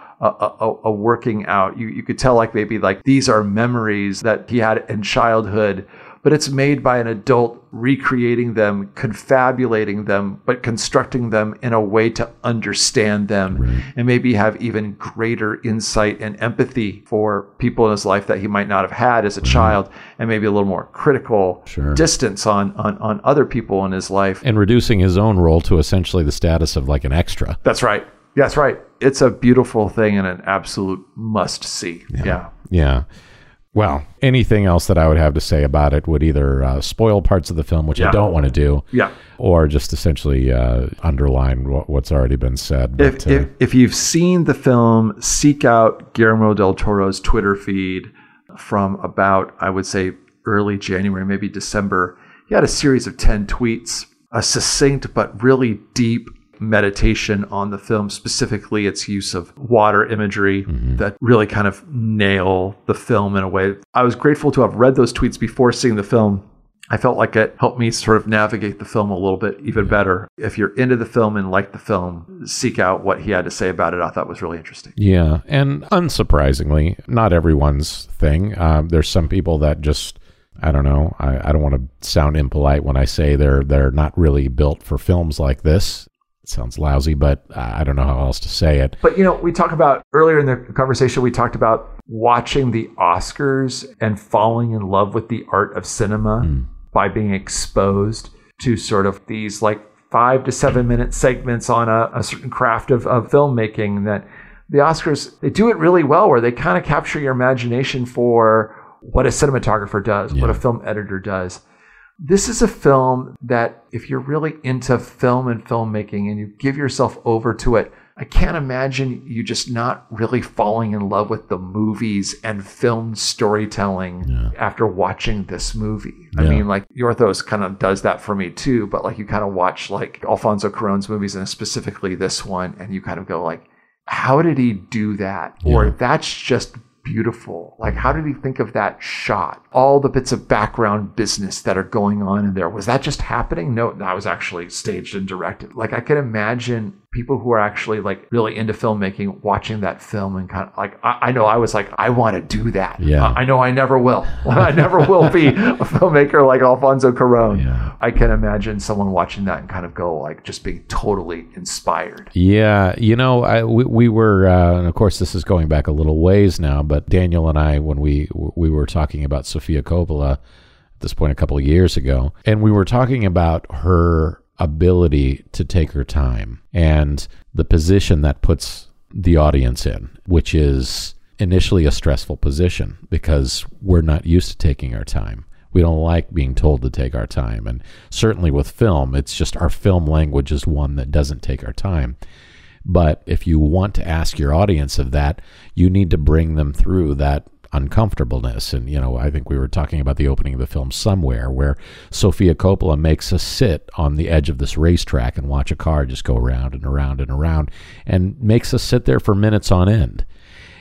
working out. You could tell like maybe like these are memories that he had in childhood, but it's made by an adult recreating them, confabulating them, but constructing them in a way to understand them, right, and maybe have even greater insight and empathy for people in his life that he might not have had as a child, and maybe a little more critical distance on other people in his life. And reducing his own role to essentially the status of like an extra. That's right. That's right. It's a beautiful thing and an absolute must-see. Yeah. Well, anything else that I would have to say about it would either spoil parts of the film, which I don't want to do, or just essentially underline what's already been said. But, if you've seen the film, seek out Guillermo del Toro's Twitter feed from about, I would say, early January, maybe December. He had a series of 10 tweets, a succinct but really deep meditation on the film, specifically its use of water imagery that really kind of nail the film in a way. I was grateful to have read those tweets before seeing the film. I felt like it helped me sort of navigate the film a little bit even better. If you're into the film and like the film, seek out what he had to say about it. I thought was really interesting. Yeah, and unsurprisingly, not everyone's thing. There's some people that just, I don't know, I don't want to sound impolite when I say they're not really built for films like this. It sounds lousy, but I don't know how else to say it. But, we talk about, earlier in the conversation, we talked about watching the Oscars and falling in love with the art of cinema by being exposed to sort of these like 5 to 7 minute segments on a certain craft of filmmaking. That the Oscars, they do it really well, where they kind of capture your imagination for what a cinematographer does, what a film editor does. This is a film that if you're really into film and filmmaking and you give yourself over to it, I can't imagine you just not really falling in love with the movies and film storytelling after watching this movie. I mean, like Yorgos kind of does that for me too, but like you kind of watch like Alfonso Cuarón's movies and specifically this one, and you kind of go like, how did he do that? Or that's just beautiful. Like, how did he think of that shot? All the bits of background business that are going on in there. Was that just happening? No, that was actually staged and directed. Like, I can imagine people who are actually like really into filmmaking watching that film and kind of like, I know I was like, I want to do that. I know I never will. I never will be a filmmaker like Alfonso Cuarón. I can imagine someone watching that and kind of go like, just being totally inspired. Yeah. We were, and of course this is going back a little ways now, but Daniel and I, when we were talking about Sofia Coppola at this point a couple of years ago, and we were talking about her ability to take her time and the position that puts the audience in, which is initially a stressful position because we're not used to taking our time. We don't like being told to take our time. And certainly with film, it's just our film language is one that doesn't take our time. But if you want to ask your audience of that, you need to bring them through that uncomfortableness. And, I think we were talking about the opening of the film Somewhere, where Sofia Coppola makes us sit on the edge of this racetrack and watch a car just go around and around and around, and makes us sit there for minutes on end.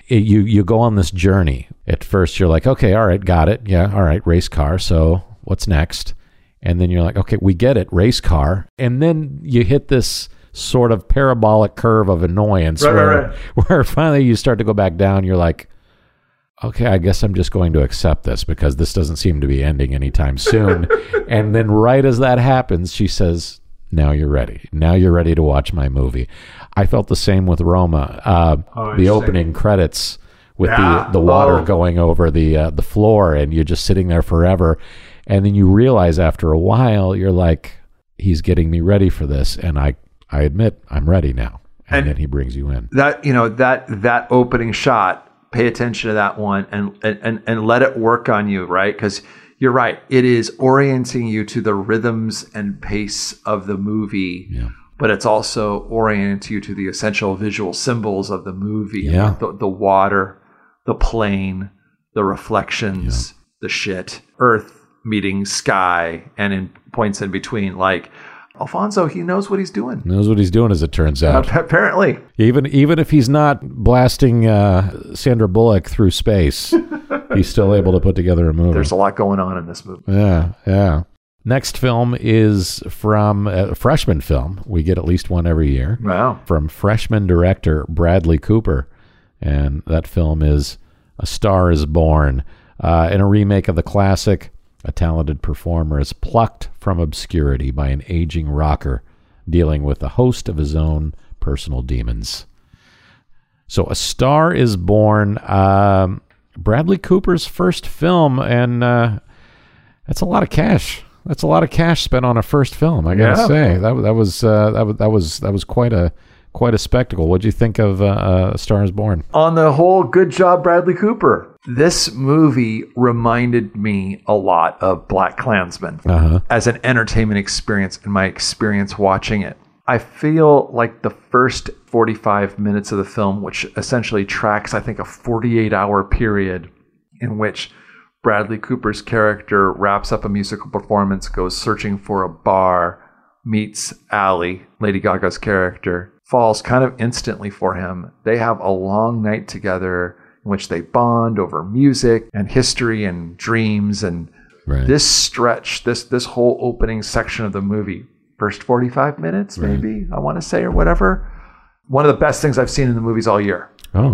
You go on this journey. At first, you're like, okay, all right, got it. Yeah, all right, race car. So what's next? And then you're like, okay, we get it, race car. And then you hit this sort of parabolic curve of annoyance where finally you start to go back down. You're like, okay, I guess I'm just going to accept this because this doesn't seem to be ending anytime soon. And then right as that happens, she says, now you're ready. Now you're ready to watch my movie. I felt the same with Roma. The opening credits with the water going over the floor, and you're just sitting there forever. And then you realize after a while, you're like, he's getting me ready for this. And I admit I'm ready now. And then he brings you in. That opening shot, pay attention to that one and let it work on you, right? Because you're right. It is orienting you to the rhythms and pace of the movie. Yeah. But it's also orienting you to the essential visual symbols of the movie. Yeah. The water, the plane, the reflections, the shit, earth meeting sky, and in points in between. Like, Alfonso, he knows what he's doing. Knows what he's doing, as it turns out. Apparently. Even if he's not blasting Sandra Bullock through space, he's still able to put together a movie. There's a lot going on in this movie. Yeah. Next film is from a freshman film. We get at least one every year. Wow. From freshman director Bradley Cooper. And that film is A Star is Born. In a remake of the classic, a talented performer is plucked from obscurity by an aging rocker dealing with a host of his own personal demons. So A Star is Born, Bradley Cooper's first film, and that's a lot of cash. That's a lot of cash spent on a first film, I gotta say. That was quite a spectacle. What'd you think of A Star is Born? On the whole, good job, Bradley Cooper. This movie reminded me a lot of BlacKkKlansman as an entertainment experience in my experience watching it. I feel like the first 45 minutes of the film, which essentially tracks, I think, a 48-hour period in which Bradley Cooper's character wraps up a musical performance, goes searching for a bar, meets Allie, Lady Gaga's character, falls kind of instantly for him. They have a long night together in which they bond over music and history and dreams. And this stretch, this whole opening section of the movie, first 45 minutes, maybe, I want to say, or whatever, one of the best things I've seen in the movies all year.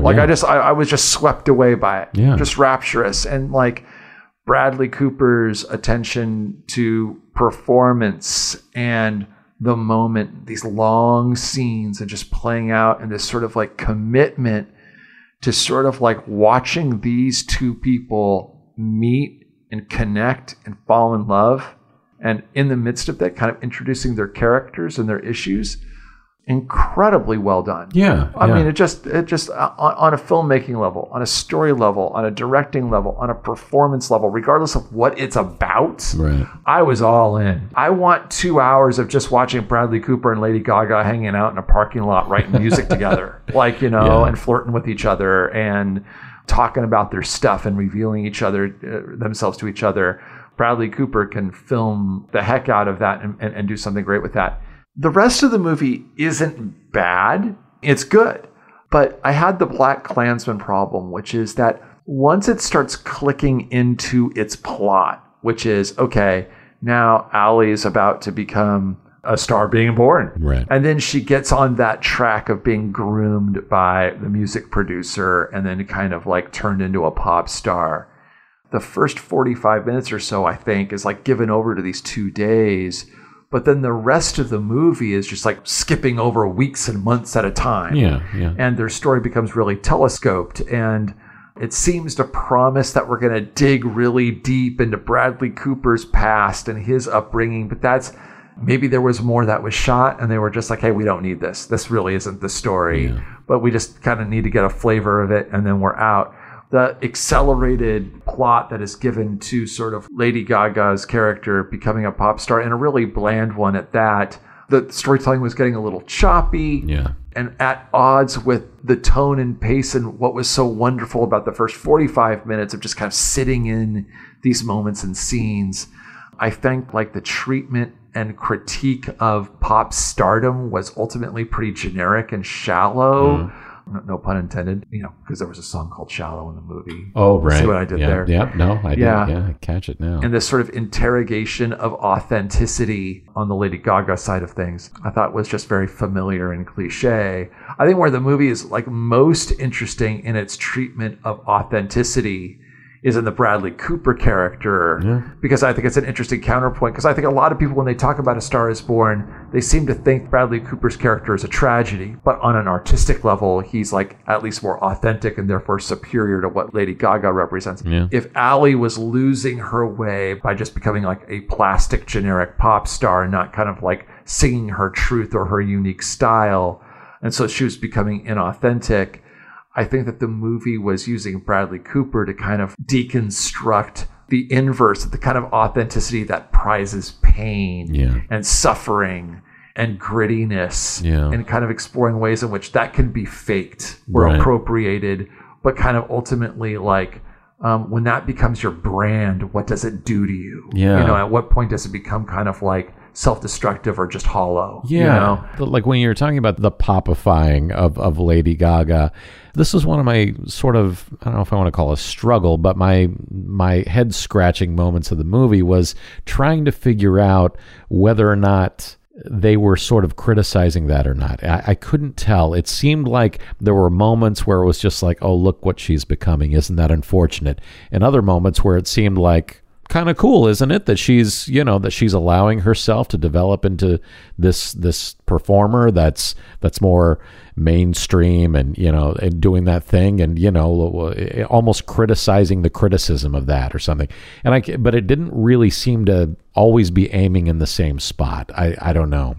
I was just swept away by it. Yeah. Just rapturous. And like Bradley Cooper's attention to performance and the moment, these long scenes and just playing out, and this sort of like commitment to sort of like watching these two people meet and connect and fall in love. And in the midst of that, kind of introducing their characters and their issues. Incredibly well done. Yeah. I mean, it just on a filmmaking level, on a story level, on a directing level, on a performance level, regardless of what it's about, I was all in. I want 2 hours of just watching Bradley Cooper and Lady Gaga hanging out in a parking lot writing music together, like, and flirting with each other and talking about their stuff and revealing themselves to each other. Bradley Cooper can film the heck out of that and do something great with that. The rest of the movie isn't bad. It's good. But I had the BlacKkKlansman problem, which is that once it starts clicking into its plot, which is, okay, now Allie is about to become a star being born. Right. And then she gets on that track of being groomed by the music producer and then kind of like turned into a pop star. The first 45 minutes or so, I think, is like given over to these 2 days. But then the rest of the movie is just like skipping over weeks and months at a time. Yeah. And their story becomes really telescoped. And it seems to promise that we're going to dig really deep into Bradley Cooper's past and his upbringing. But maybe there was more that was shot and they were just like, hey, we don't need this. This really isn't the story. Yeah. But we just kind of need to get a flavor of it and then we're out. The accelerated plot that is given to sort of Lady Gaga's character becoming a pop star, and a really bland one at that. The storytelling was getting a little choppy and at odds with the tone and pace and what was so wonderful about the first 45 minutes of just kind of sitting in these moments and scenes. I think like the treatment and critique of pop stardom was ultimately pretty generic and shallow. no pun intended, because there was a song called Shallow in the movie. Oh, right. See what I did there? Yeah, no, I did. Yeah, I catch it now. And this sort of interrogation of authenticity on the Lady Gaga side of things, I thought was just very familiar and cliche. I think where the movie is like most interesting in its treatment of authenticity is in the Bradley Cooper character, because I think it's an interesting counterpoint. Because I think a lot of people, when they talk about A Star is Born, they seem to think Bradley Cooper's character is a tragedy. But on an artistic level, he's like at least more authentic and therefore superior to what Lady Gaga represents. Yeah. If Ally was losing her way by just becoming like a plastic generic pop star and not kind of like singing her truth or her unique style, and so she was becoming inauthentic, I think that the movie was using Bradley Cooper to kind of deconstruct the inverse, the kind of authenticity that prizes pain and suffering and grittiness, and kind of exploring ways in which that can be faked or appropriated, but kind of ultimately like, when that becomes your brand, what does it do to you? At what point does it become kind of like self-destructive or just hollow? Like when you're talking about the popifying of Lady Gaga, this was one of my sort of, I don't know if I want to call it a struggle, but my head scratching moments of the movie was trying to figure out whether or not they were sort of criticizing that or not. I couldn't tell. It seemed like there were moments where it was just like, oh, look what she's becoming. Isn't that unfortunate? And other moments where it seemed like, kind of cool, isn't it, that she's allowing herself to develop into this performer that's more mainstream and and doing that thing and almost criticizing the criticism of that or something. But it didn't really seem to always be aiming in the same spot. I don't know.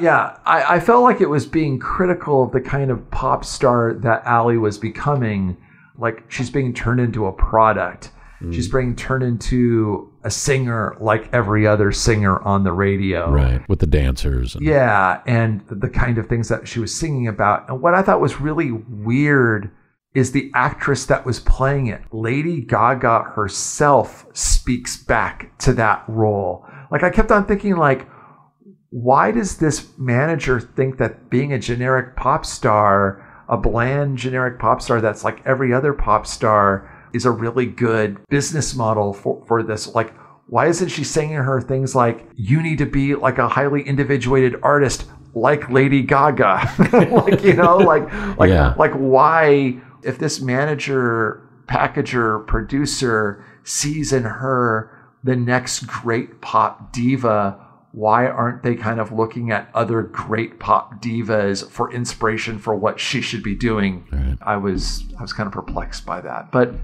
I felt like it was being critical of the kind of pop star that Ally was becoming. Like she's being turned into a product. She's being turned into a singer like every other singer on the radio. Right, with the dancers. And the kind of things that she was singing about. And what I thought was really weird is the actress that was playing it. Lady Gaga herself speaks back to that role. Like I kept on thinking like, why does this manager think that being a generic pop star, a bland generic pop star that's like every other pop star, is a really good business model for this? Like, why isn't she singing her things like, you need to be like a highly individuated artist like Lady Gaga? Like why, if this manager, packager, producer sees in her the next great pop diva, why aren't they kind of looking at other great pop divas for inspiration for what she should be doing? Right. I was kind of perplexed by that. But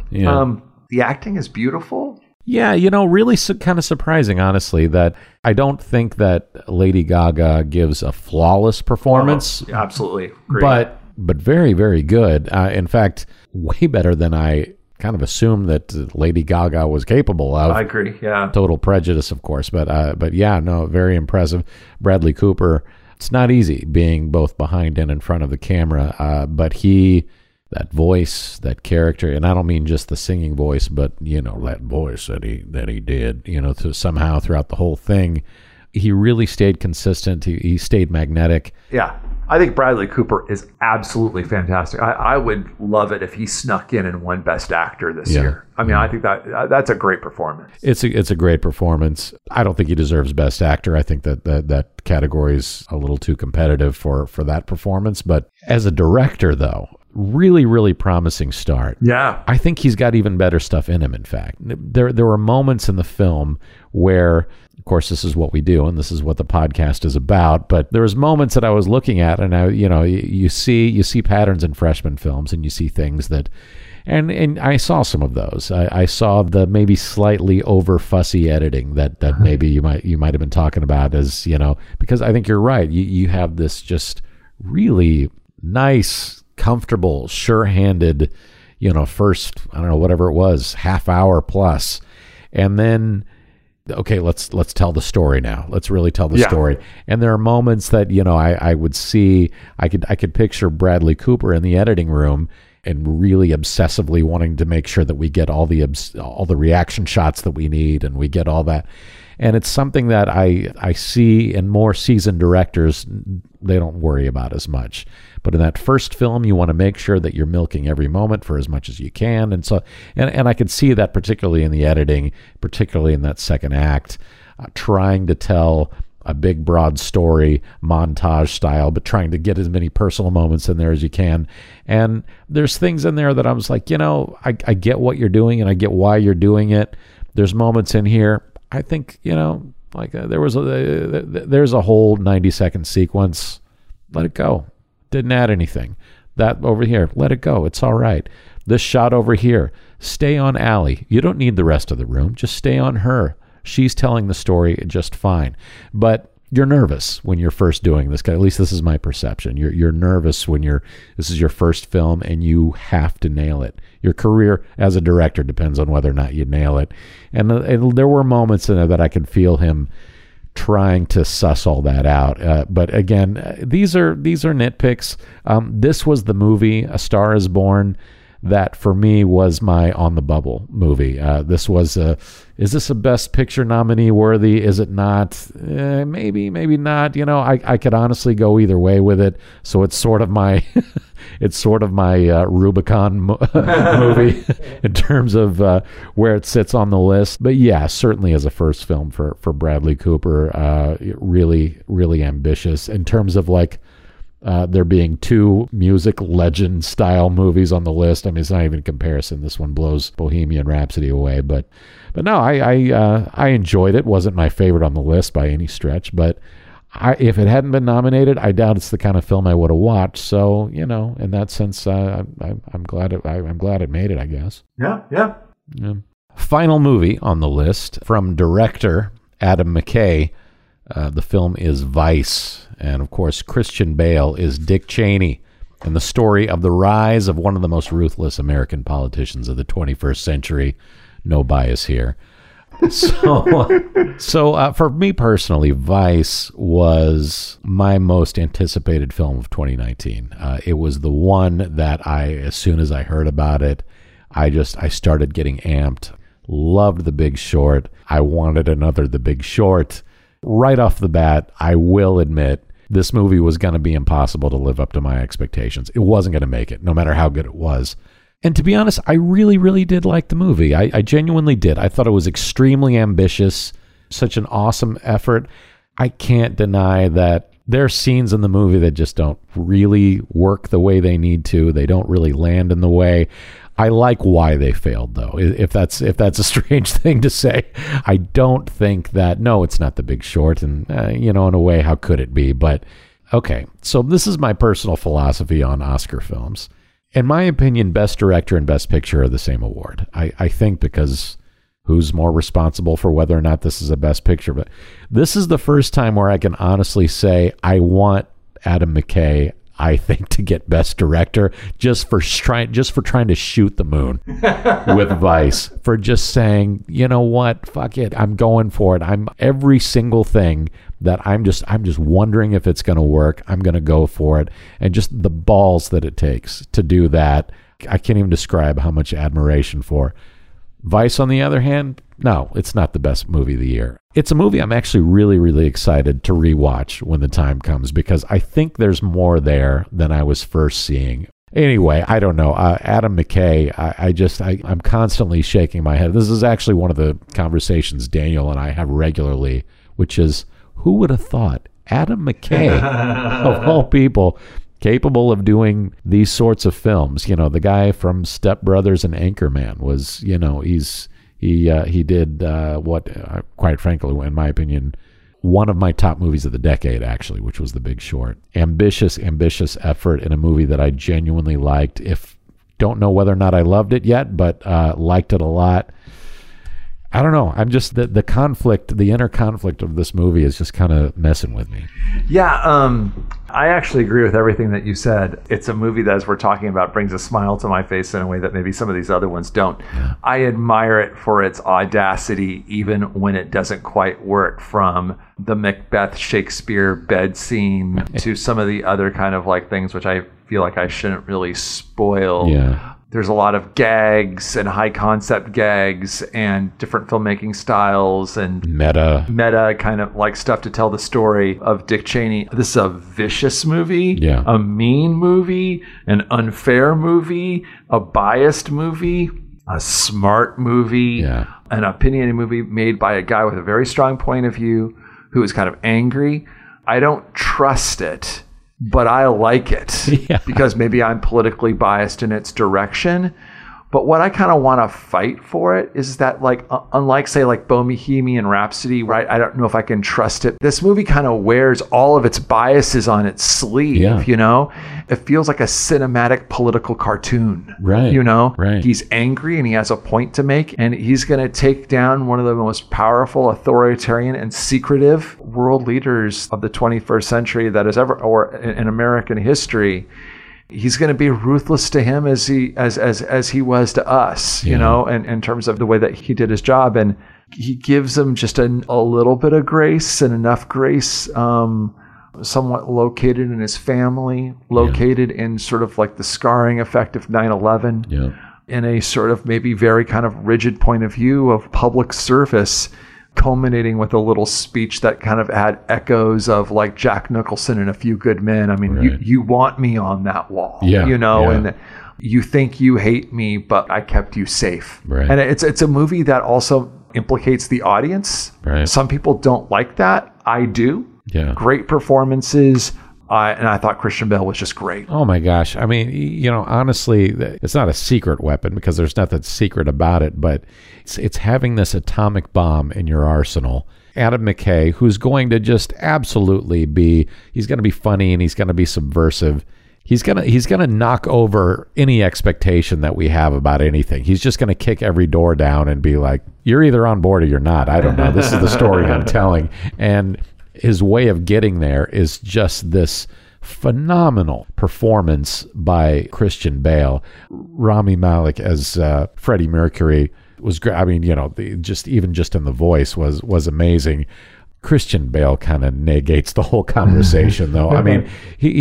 the acting is beautiful. Yeah, really kind of surprising, honestly, that I don't think that Lady Gaga gives a flawless performance. Oh, absolutely. Great. But very, very good. In fact, way better than I kind of assumed that Lady Gaga was capable of. I agree, yeah. Total prejudice, of course. But yeah, no, very impressive. Bradley Cooper, it's not easy being both behind and in front of the camera, but that voice, that character, and I don't mean just the singing voice, but, that voice that he did, to somehow throughout the whole thing, he really stayed consistent. He stayed magnetic. Yeah. I think Bradley Cooper is absolutely fantastic. I would love it if he snuck in and won Best Actor this year. I mean, I think that's a great performance. It's a great performance. I don't think he deserves Best Actor. I think that category is a little too competitive for that performance. But as a director, though, really, really promising start. Yeah. I think he's got even better stuff in him, in fact. There were moments in the film where, of course, this is what we do, and this is what the podcast is about. But there was moments that I was looking at, and you see patterns in freshman films, and you see things that, and I saw some of those. I saw the maybe slightly over fussy editing that maybe you might have been talking about, as because I think you're right. You have this just really nice, comfortable, sure-handed, first, I don't know, whatever it was, half hour plus, and then, okay, let's tell the story now. Let's really tell the story. And there are moments that I would see, I could picture Bradley Cooper in the editing room, and really obsessively wanting to make sure that we get all the reaction shots that we need, and we get all that. And it's something that I see in more seasoned directors, they don't worry about as much. But in that first film, you want to make sure that you're milking every moment for as much as you can. And so, and I could see that particularly in the editing, particularly in that second act, trying to tell a big, broad story, montage style, but trying to get as many personal moments in there as you can. And there's things in there that I was like, I get what you're doing and I get why you're doing it. There's moments in here, I think, there's a whole 90-second sequence. Let it go. Didn't add anything. That over here, let it go. It's all right. This shot over here, stay on Allie. You don't need the rest of the room. Just stay on her. She's telling the story just fine. But you're nervous when you're first doing this. At least this is my perception. You're nervous when this is your first film and you have to nail it. Your career as a director depends on whether or not you nail it. And there were moments in there that I could feel him trying to suss all that out. But again, these are nitpicks. This was the movie, A Star is Born, that for me was my on the bubble movie. This was is this a Best Picture nominee worthy? Is it not? Maybe not. I could honestly go either way with it. So it's sort of my Rubicon movie in terms of where it sits on the list. But yeah, certainly as a first film for Bradley Cooper, really, really ambitious in terms of there being two music legend style movies on the list. I mean, it's not even a comparison. This one blows Bohemian Rhapsody away, but no, I enjoyed it. Wasn't my favorite on the list by any stretch, but if it hadn't been nominated, I doubt it's the kind of film I would have watched. So, in that sense, I'm glad it made it, I guess. Yeah. Final movie on the list from director Adam McKay. The film is Vice. And of course, Christian Bale is Dick Cheney, and the story of the rise of one of the most ruthless American politicians of the 21st century. No bias here. So for me personally, Vice was my most anticipated film of 2019. It was the one that as soon as I heard about it, I started getting amped. Loved The Big Short. I wanted another The Big Short. Right off the bat, I will admit, this movie was going to be impossible to live up to my expectations. It wasn't going to make it, no matter how good it was. And to be honest, I really, really did like the movie. I genuinely did. I thought it was extremely ambitious, such an awesome effort. I can't deny that there are scenes in the movie that just don't really work the way they need to. They don't really land in the way. I like why they failed, though, if that's a strange thing to say. I don't think that, no, it's not The Big Short, and, in a way, how could it be? But, okay, so this is my personal philosophy on Oscar films. In my opinion, Best Director and Best Picture are the same award. I think because who's more responsible for whether or not this is a Best Picture? But this is the first time where I can honestly say I want Adam McKay, I think, to get Best Director just for trying to shoot the moon with Vice, for just saying, you know what, fuck it, I'm going for it. I'm every single thing that I'm just wondering if it's going to work. I'm going to go for it, and just the balls that it takes to do that, I can't even describe how much admiration for. Vice, on the other hand, no, it's not the best movie of the year. It's a movie I'm actually really, really excited to rewatch when the time comes, because I think there's more there than I was first seeing. Anyway, I don't know. Adam McKay, I'm constantly shaking my head. This is actually one of the conversations Daniel and I have regularly, which is, who would have thought Adam McKay, of all people, capable of doing these sorts of films? The guy from Step Brothers and Anchorman was, he did what, quite frankly, in my opinion, one of my top movies of the decade, actually, which was The Big Short. Ambitious effort in a movie that I genuinely liked. Don't know whether or not I loved it yet, but liked it a lot. I don't know. I'm just, the conflict, the inner conflict of this movie is just kind of messing with me. Yeah, I actually agree with everything that you said. It's a movie that, as we're talking about, brings a smile to my face in a way that maybe some of these other ones don't. Yeah. I admire it for its audacity, even when it doesn't quite work, from the Macbeth Shakespeare bed scene to some of the other kind of things which I feel like I shouldn't really spoil. Yeah. There's a lot of gags and high concept gags and different filmmaking styles and meta kind of like stuff to tell the story of Dick Cheney. This is a vicious movie, a mean movie, an unfair movie, a biased movie, a smart movie, an opinionated movie made by a guy with a very strong point of view who is kind of angry. I don't trust it, but I like it because maybe I'm politically biased in its direction. But what I kind of want to fight for it is that, like, unlike, say, like Bohemian Rhapsody, right? I don't know if I can trust it. This movie kind of wears all of its biases on its sleeve, you know? It feels like a cinematic political cartoon, you know? He's angry and he has a point to make, and he's going to take down one of the most powerful, authoritarian, and secretive world leaders of the 21st century that has ever, or in American history. He's going to be ruthless to him as he was to us, you know, and in terms of the way that he did his job. And he gives him just a little bit of grace, and enough grace, somewhat located in his family, located in sort of like the scarring effect of 9/11, in a sort of maybe very kind of rigid point of view of public service, culminating with a little speech that kind of had echoes of like Jack Nicholson and A Few Good Men. I mean, you want me on that wall, you know, and you think you hate me, but I kept you safe. And it's a movie that also implicates the audience. Some people don't like that. I do. Great performances. And I thought Christian Bale was just great. Oh my gosh. I mean, you know, honestly, it's not a secret weapon because there's nothing secret about it, but it's having this atomic bomb in your arsenal. Adam McKay, who's going to just absolutely he's going to be funny and he's going to be subversive. He's going to knock over any expectation that we have about anything. He's just going to kick every door down and be like, you're either on board or you're not. I don't know. This is the story I'm telling. And his way of getting there is just this phenomenal performance by Christian Bale. Rami Malek as Freddie Mercury was great. I mean, you know, just in the voice was amazing. Christian Bale kind of negates the whole conversation, though. I mean,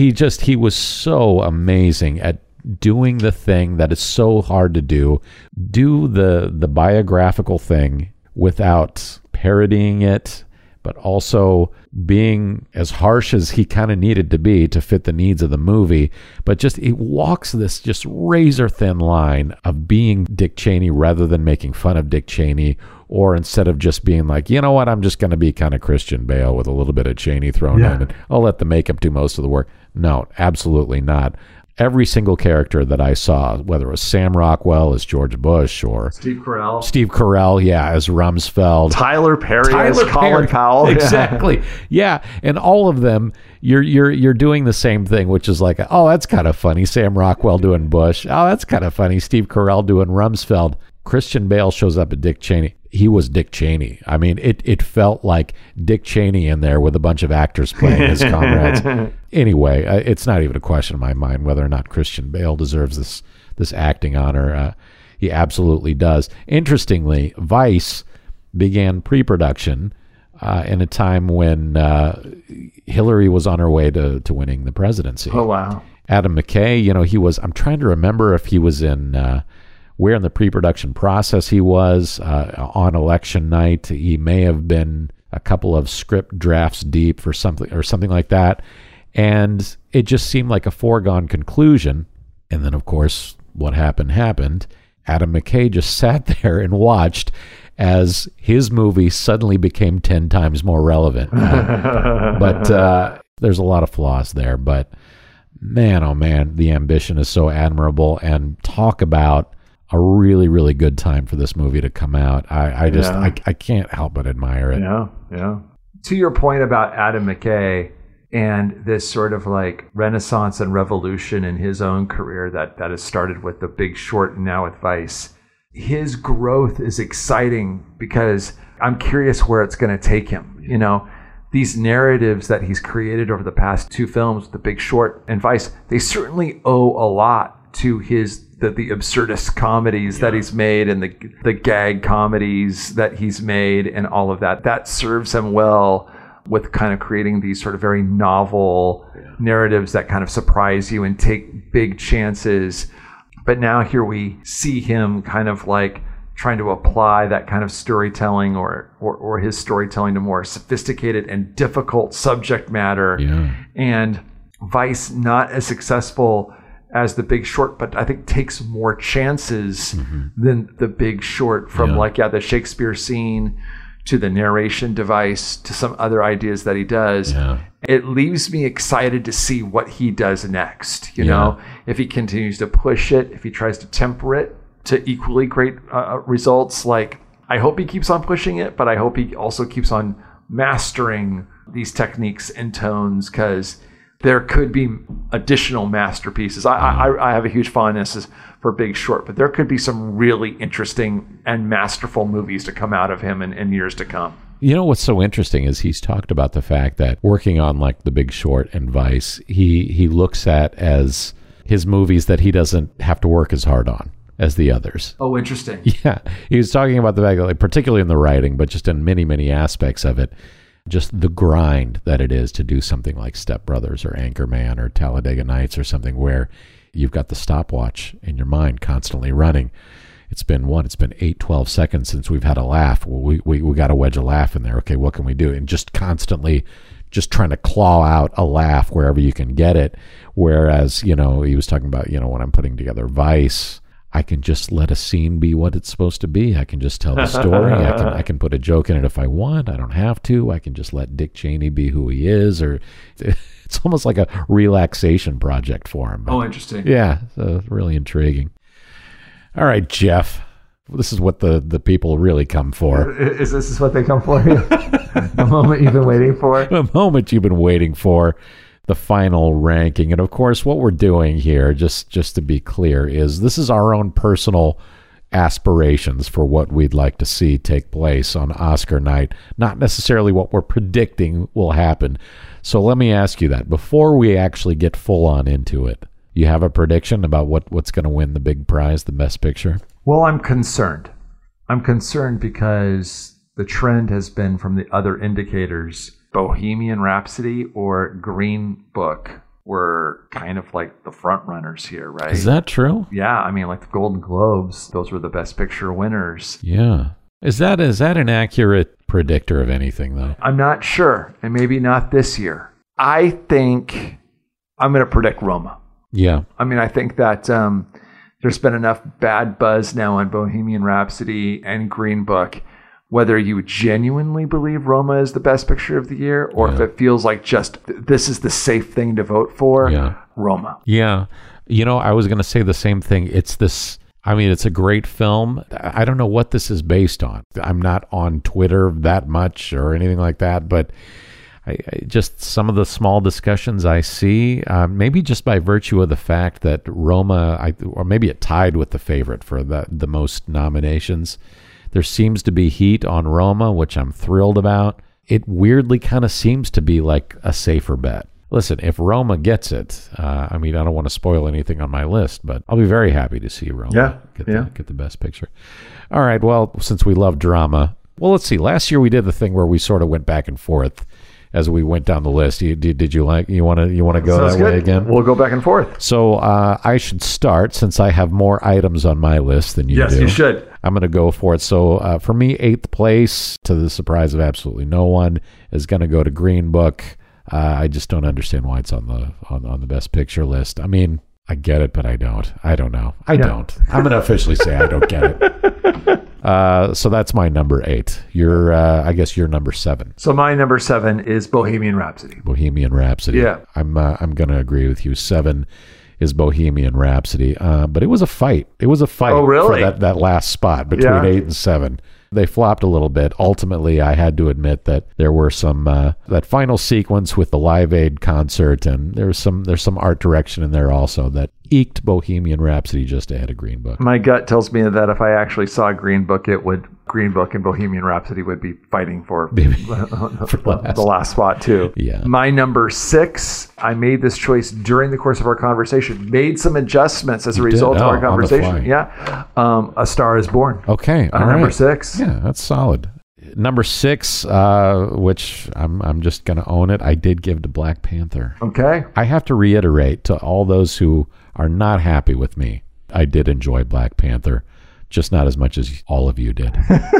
he was so amazing at doing the thing that is so hard to do the biographical thing without parodying it, but also being as harsh as he kind of needed to be to fit the needs of the movie. But just he walks this just razor thin line of being Dick Cheney rather than making fun of Dick Cheney, or instead of just being like, you know what, I'm just going to be kind of Christian Bale with a little bit of Cheney thrown in, and I'll let the makeup do most of the work. No, absolutely not. Every single character that I saw, whether it was Sam Rockwell as George Bush or Steve Carell, as Rumsfeld, Tyler Perry as Colin Powell, exactly, and all of them, you're doing the same thing, which is like, oh, that's kind of funny, Sam Rockwell doing Bush, oh, that's kind of funny, Steve Carell doing Rumsfeld. Christian Bale shows up at Dick Cheney. He was Dick Cheney. I mean, it felt like Dick Cheney in there with a bunch of actors playing his comrades. Anyway, it's not even a question in my mind whether or not Christian Bale deserves this acting honor. He absolutely does. Interestingly, Vice began pre-production in a time when Hillary was on her way to winning the presidency. Oh, wow. Adam McKay, you know, I'm trying to remember if he was in... where in the pre-production process he was on election night. He may have been a couple of script drafts deep for something like that. And it just seemed like a foregone conclusion. And then, of course, what happened. Adam McKay just sat there and watched as his movie suddenly became 10 times more relevant. But there's a lot of flaws there. But man, oh man, the ambition is so admirable. And talk about a really, really good time for this movie to come out. I can't help but admire it. Yeah. To your point about Adam McKay and this sort of like renaissance and revolution in his own career that has started with The Big Short and now with Vice, his growth is exciting because I'm curious where it's going to take him. You know, these narratives that he's created over the past two films, The Big Short and Vice, they certainly owe a lot to the absurdist comedies that he's made and the gag comedies that he's made and all of that. That serves him well. with kind of creating these sort of very novel narratives that kind of surprise you and take big chances. But now here we see him kind of like trying to apply that kind of storytelling or his storytelling to more sophisticated and difficult subject matter. Yeah. And Vice, not as successful as The Big Short, but I think takes more chances than The Big Short, from the Shakespeare scene to the narration device to some other ideas that he does. Yeah. It leaves me excited to see what he does next. You know, if he continues to push it, if he tries to temper it to equally great results. Like, I hope he keeps on pushing it, but I hope he also keeps on mastering these techniques and tones, because there could be additional masterpieces. I have a huge fondness for Big Short, but there could be some really interesting and masterful movies to come out of him in years to come. You know what's so interesting is he's talked about the fact that working on like The Big Short and Vice, he looks at as his movies that he doesn't have to work as hard on as the others. Oh, interesting. Yeah. He was talking about the fact that, like, particularly in the writing, but just in many, many aspects of it, just the grind that it is to do something like Step Brothers or Anchorman or Talladega Nights or something where you've got the stopwatch in your mind constantly running. It's been 8, 12 seconds since we've had a laugh. Well, we got to wedge a laugh in there. Okay, what can we do? And just constantly just trying to claw out a laugh wherever you can get it. Whereas, he was talking about, when I'm putting together Vice, I can just let a scene be what it's supposed to be. I can just tell the story. I can put a joke in it if I want. I don't have to. I can just let Dick Cheney be who he is. Or it's almost like a relaxation project for him. Oh, interesting. Yeah, so really intriguing. All right, Jeff. This is what the people really come for. Is this what they come for? The moment you've been waiting for? The moment you've been waiting for. The final ranking. And of course, what we're doing here, just to be clear, is this is our own personal aspirations for what we'd like to see take place on Oscar night, not necessarily what we're predicting will happen. So let me ask you that before we actually get full on into it. You have a prediction about what's going to win the big prize, the Best Picture? Well, I'm concerned. I'm concerned because the trend has been from the other indicators. Bohemian Rhapsody or Green Book were kind of like the front runners here, right? Is that true? Yeah, I mean, like the Golden Globes, those were the Best Picture winners. Yeah. Is that an accurate predictor of anything, though? I'm not sure, and maybe not this year. I think I'm going to predict Roma. Yeah. I mean, I think that there's been enough bad buzz now on Bohemian Rhapsody and Green Book, whether you genuinely believe Roma is the Best Picture of the year, or if it feels like just this is the safe thing to vote for, Roma. Yeah. I was going to say the same thing. It's a great film. I don't know what this is based on. I'm not on Twitter that much or anything like that, but I just some of the small discussions I see, maybe just by virtue of the fact that Roma, or maybe it tied with The Favorite for the most nominations. There seems to be heat on Roma, which I'm thrilled about. It weirdly kind of seems to be like a safer bet. Listen, if Roma gets it, I don't want to spoil anything on my list, but I'll be very happy to see Roma get the Best Picture. All right, well, since we love drama, let's see. Last year we did the thing where we sort of went back and forth as we went down the list. You want to go Sounds that good. way again? We'll go back and forth. So I should start since I have more items on my list than you do. Yes, you should. I'm going to go for it. So for me, 8th place, to the surprise of absolutely no one, is going to go to Green Book. I just don't understand why it's on the Best Picture list. I mean, I get it, but I don't. I don't know. I don't. I'm going to officially say I don't get it. So that's my number 8. I guess you're number 7. So my number 7 is Bohemian Rhapsody. Bohemian Rhapsody. Yeah. I'm going to agree with you. 7 is Bohemian Rhapsody. But it was a fight. It was a fight for that last spot between 8 and 7. They flopped a little bit. Ultimately, I had to admit that there were some that final sequence with the Live Aid concert, and there's some art direction in there also that eked Bohemian Rhapsody just ahead of Green Book. My gut tells me that if I actually saw Green Book, Green Book and Bohemian Rhapsody would be fighting for the last spot too. Yeah. My number 6, I made this choice during the course of our conversation, made some adjustments as a result of our conversation. Yeah. A Star is Born. Okay. Number 6. Yeah, that's solid. Number 6, which I'm just going to own it, I did give to Black Panther. Okay. I have to reiterate to all those who are not happy with me, I did enjoy Black Panther, just not as much as all of you did.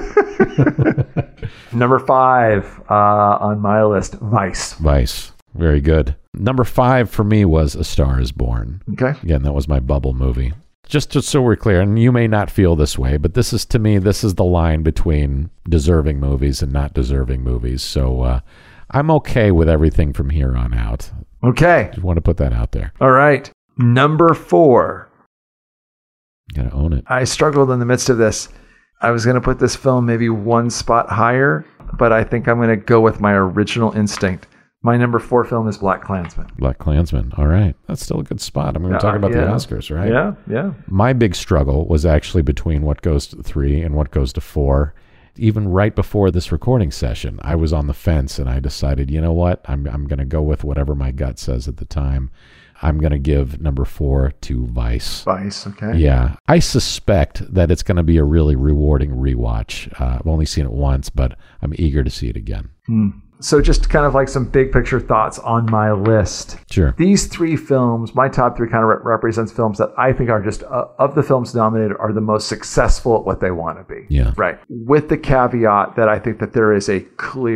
Number 5 on my list, Vice. Vice. Very good. Number 5 for me was A Star is Born. Okay. Again, that was my bubble movie. Just so we're clear, and you may not feel this way, but this is, to me, this is the line between deserving movies and not deserving movies. So I'm okay with everything from here on out. Okay. Just want to put that out there. All right. Number 4. You got to own it. I struggled in the midst of this. I was going to put this film maybe one spot higher, but I think I'm going to go with my original instinct. My number 4 film is Black Klansman. Black Klansman. All right. That's still a good spot. I mean, we're talking about the Oscars, right? Yeah. My big struggle was actually between what goes to 3 and what goes to 4. Even right before this recording session, I was on the fence and I decided, you know what? I'm going to go with whatever my gut says at the time. I'm going to give number 4 to Vice. Vice, okay. Yeah. I suspect that it's going to be a really rewarding rewatch. I've only seen it once, but I'm eager to see it again. So just kind of like some big picture thoughts on my list. Sure. These 3 films, my top 3 kind of represents films that I think are just, of the films nominated, are the most successful at what they want to be. Yeah. Right. With the caveat that I think that there is a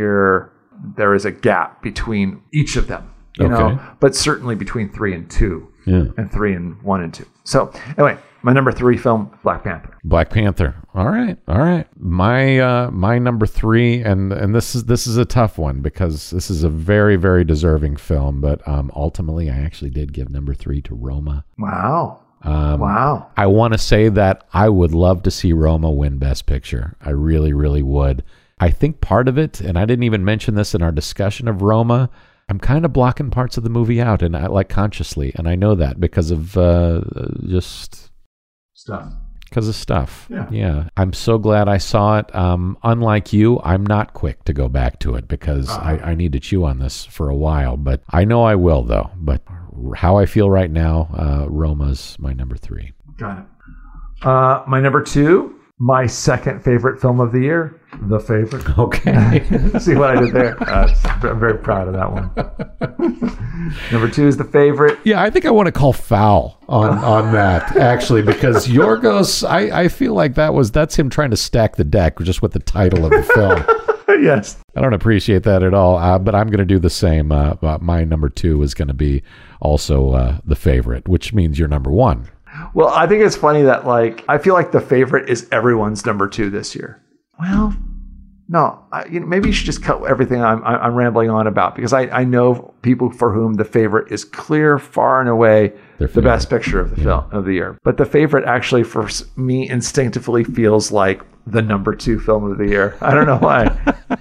gap between each of them. You know, but certainly between 3 and 2, and 3 and 1 and 2. So anyway, my number 3 film, Black Panther. Black Panther. All right. My number 3, and this is a tough one because this is a very, very deserving film, but ultimately I actually did give number 3 to Roma. Wow. I want to say that I would love to see Roma win Best Picture. I really, really would. I think part of it, and I didn't even mention this in our discussion of Roma, I'm kind of blocking parts of the movie out, and I like consciously, and I know that because of just stuff. Because of stuff. Yeah. I'm so glad I saw it. Unlike you, I'm not quick to go back to it because I need to chew on this for a while. But I know I will, though. But how I feel right now, Roma's my number 3. Got it. My number 2, my second favorite film of the year, The Favorite. Okay. See what I did there? I'm very proud of that one. Number 2 is The Favorite. Yeah, I think I want to call foul on that, actually, because Yorgos, I feel like that's him trying to stack the deck just with the title of the film. Yes. I don't appreciate that at all, but I'm going to do the same. My number 2 is going to be also The Favorite, which means you're number 1. Well, I think it's funny that, I feel like The Favorite is everyone's number 2 this year. Well, no, maybe you should just cut everything I'm rambling on about, because I know people for whom The Favorite is clear, far and away, the best picture of the film of the year. But The Favorite actually, for me, instinctively feels like the number 2 film of the year. I don't know why.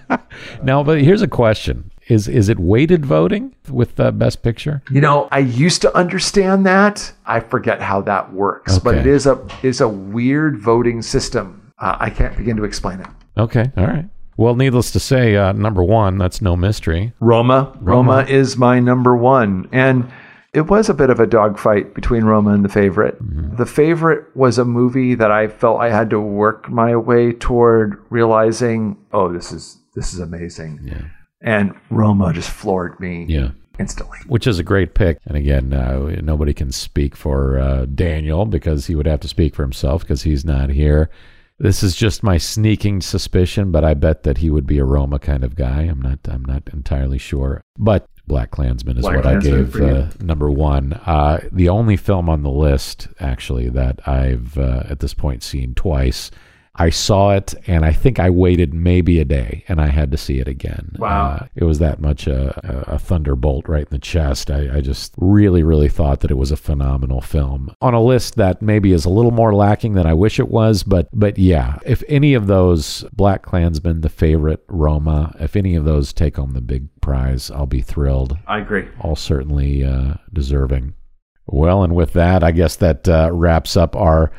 Now, but here's a question. Is it weighted voting with Best Picture? I used to understand that. I forget how that works, but it is a weird voting system. I can't begin to explain it. Okay, all right. Well, needless to say, number 1, that's no mystery. Roma is my number 1. And it was a bit of a dogfight between Roma and The Favorite. Mm-hmm. The Favorite was a movie that I felt I had to work my way toward realizing, oh, this is amazing. Yeah. And Roma just floored me instantly. Which is a great pick. And again, nobody can speak for Daniel because he would have to speak for himself because he's not here. This is just my sneaking suspicion, but I bet that he would be a Roma kind of guy. I'm not entirely sure. But Black Klansman is what I gave number 1. The only film on the list, actually, that I've at this point seen twice. I saw it, and I think I waited maybe a day, and I had to see it again. Wow. It was that much a thunderbolt right in the chest. I just really, really thought that it was a phenomenal film. On a list that maybe is a little more lacking than I wish it was, but yeah, if any of those, Black Klansman, The Favorite, Roma, if any of those take home the big prize, I'll be thrilled. I agree. All certainly deserving. Well, and with that, I guess that wraps up our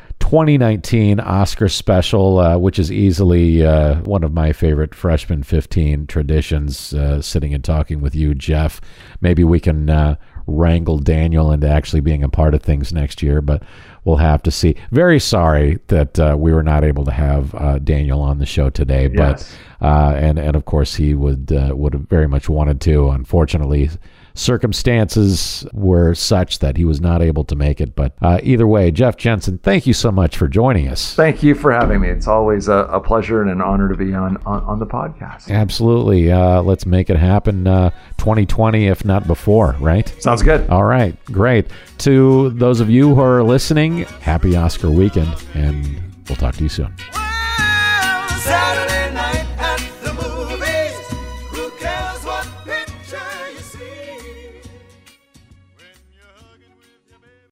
2019 Oscar special, which is easily one of my favorite Freshman 15 traditions, sitting and talking with you, Jeff. Maybe we can wrangle Daniel into actually being a part of things next year, but we'll have to see. Very sorry that we were not able to have Daniel on the show today, Yes. but and of course he would have very much wanted to. Unfortunately, circumstances were such that he was not able to make it. But either way, Jeff Jensen, thank you so much for joining us. Thank you for having me. It's always a pleasure and an honor to be on the podcast. Absolutely. Let's make it happen 2020, if not before, right? Sounds good. All right. Great. To those of you who are listening, happy Oscar weekend, and we'll talk to you soon. Well, Saturday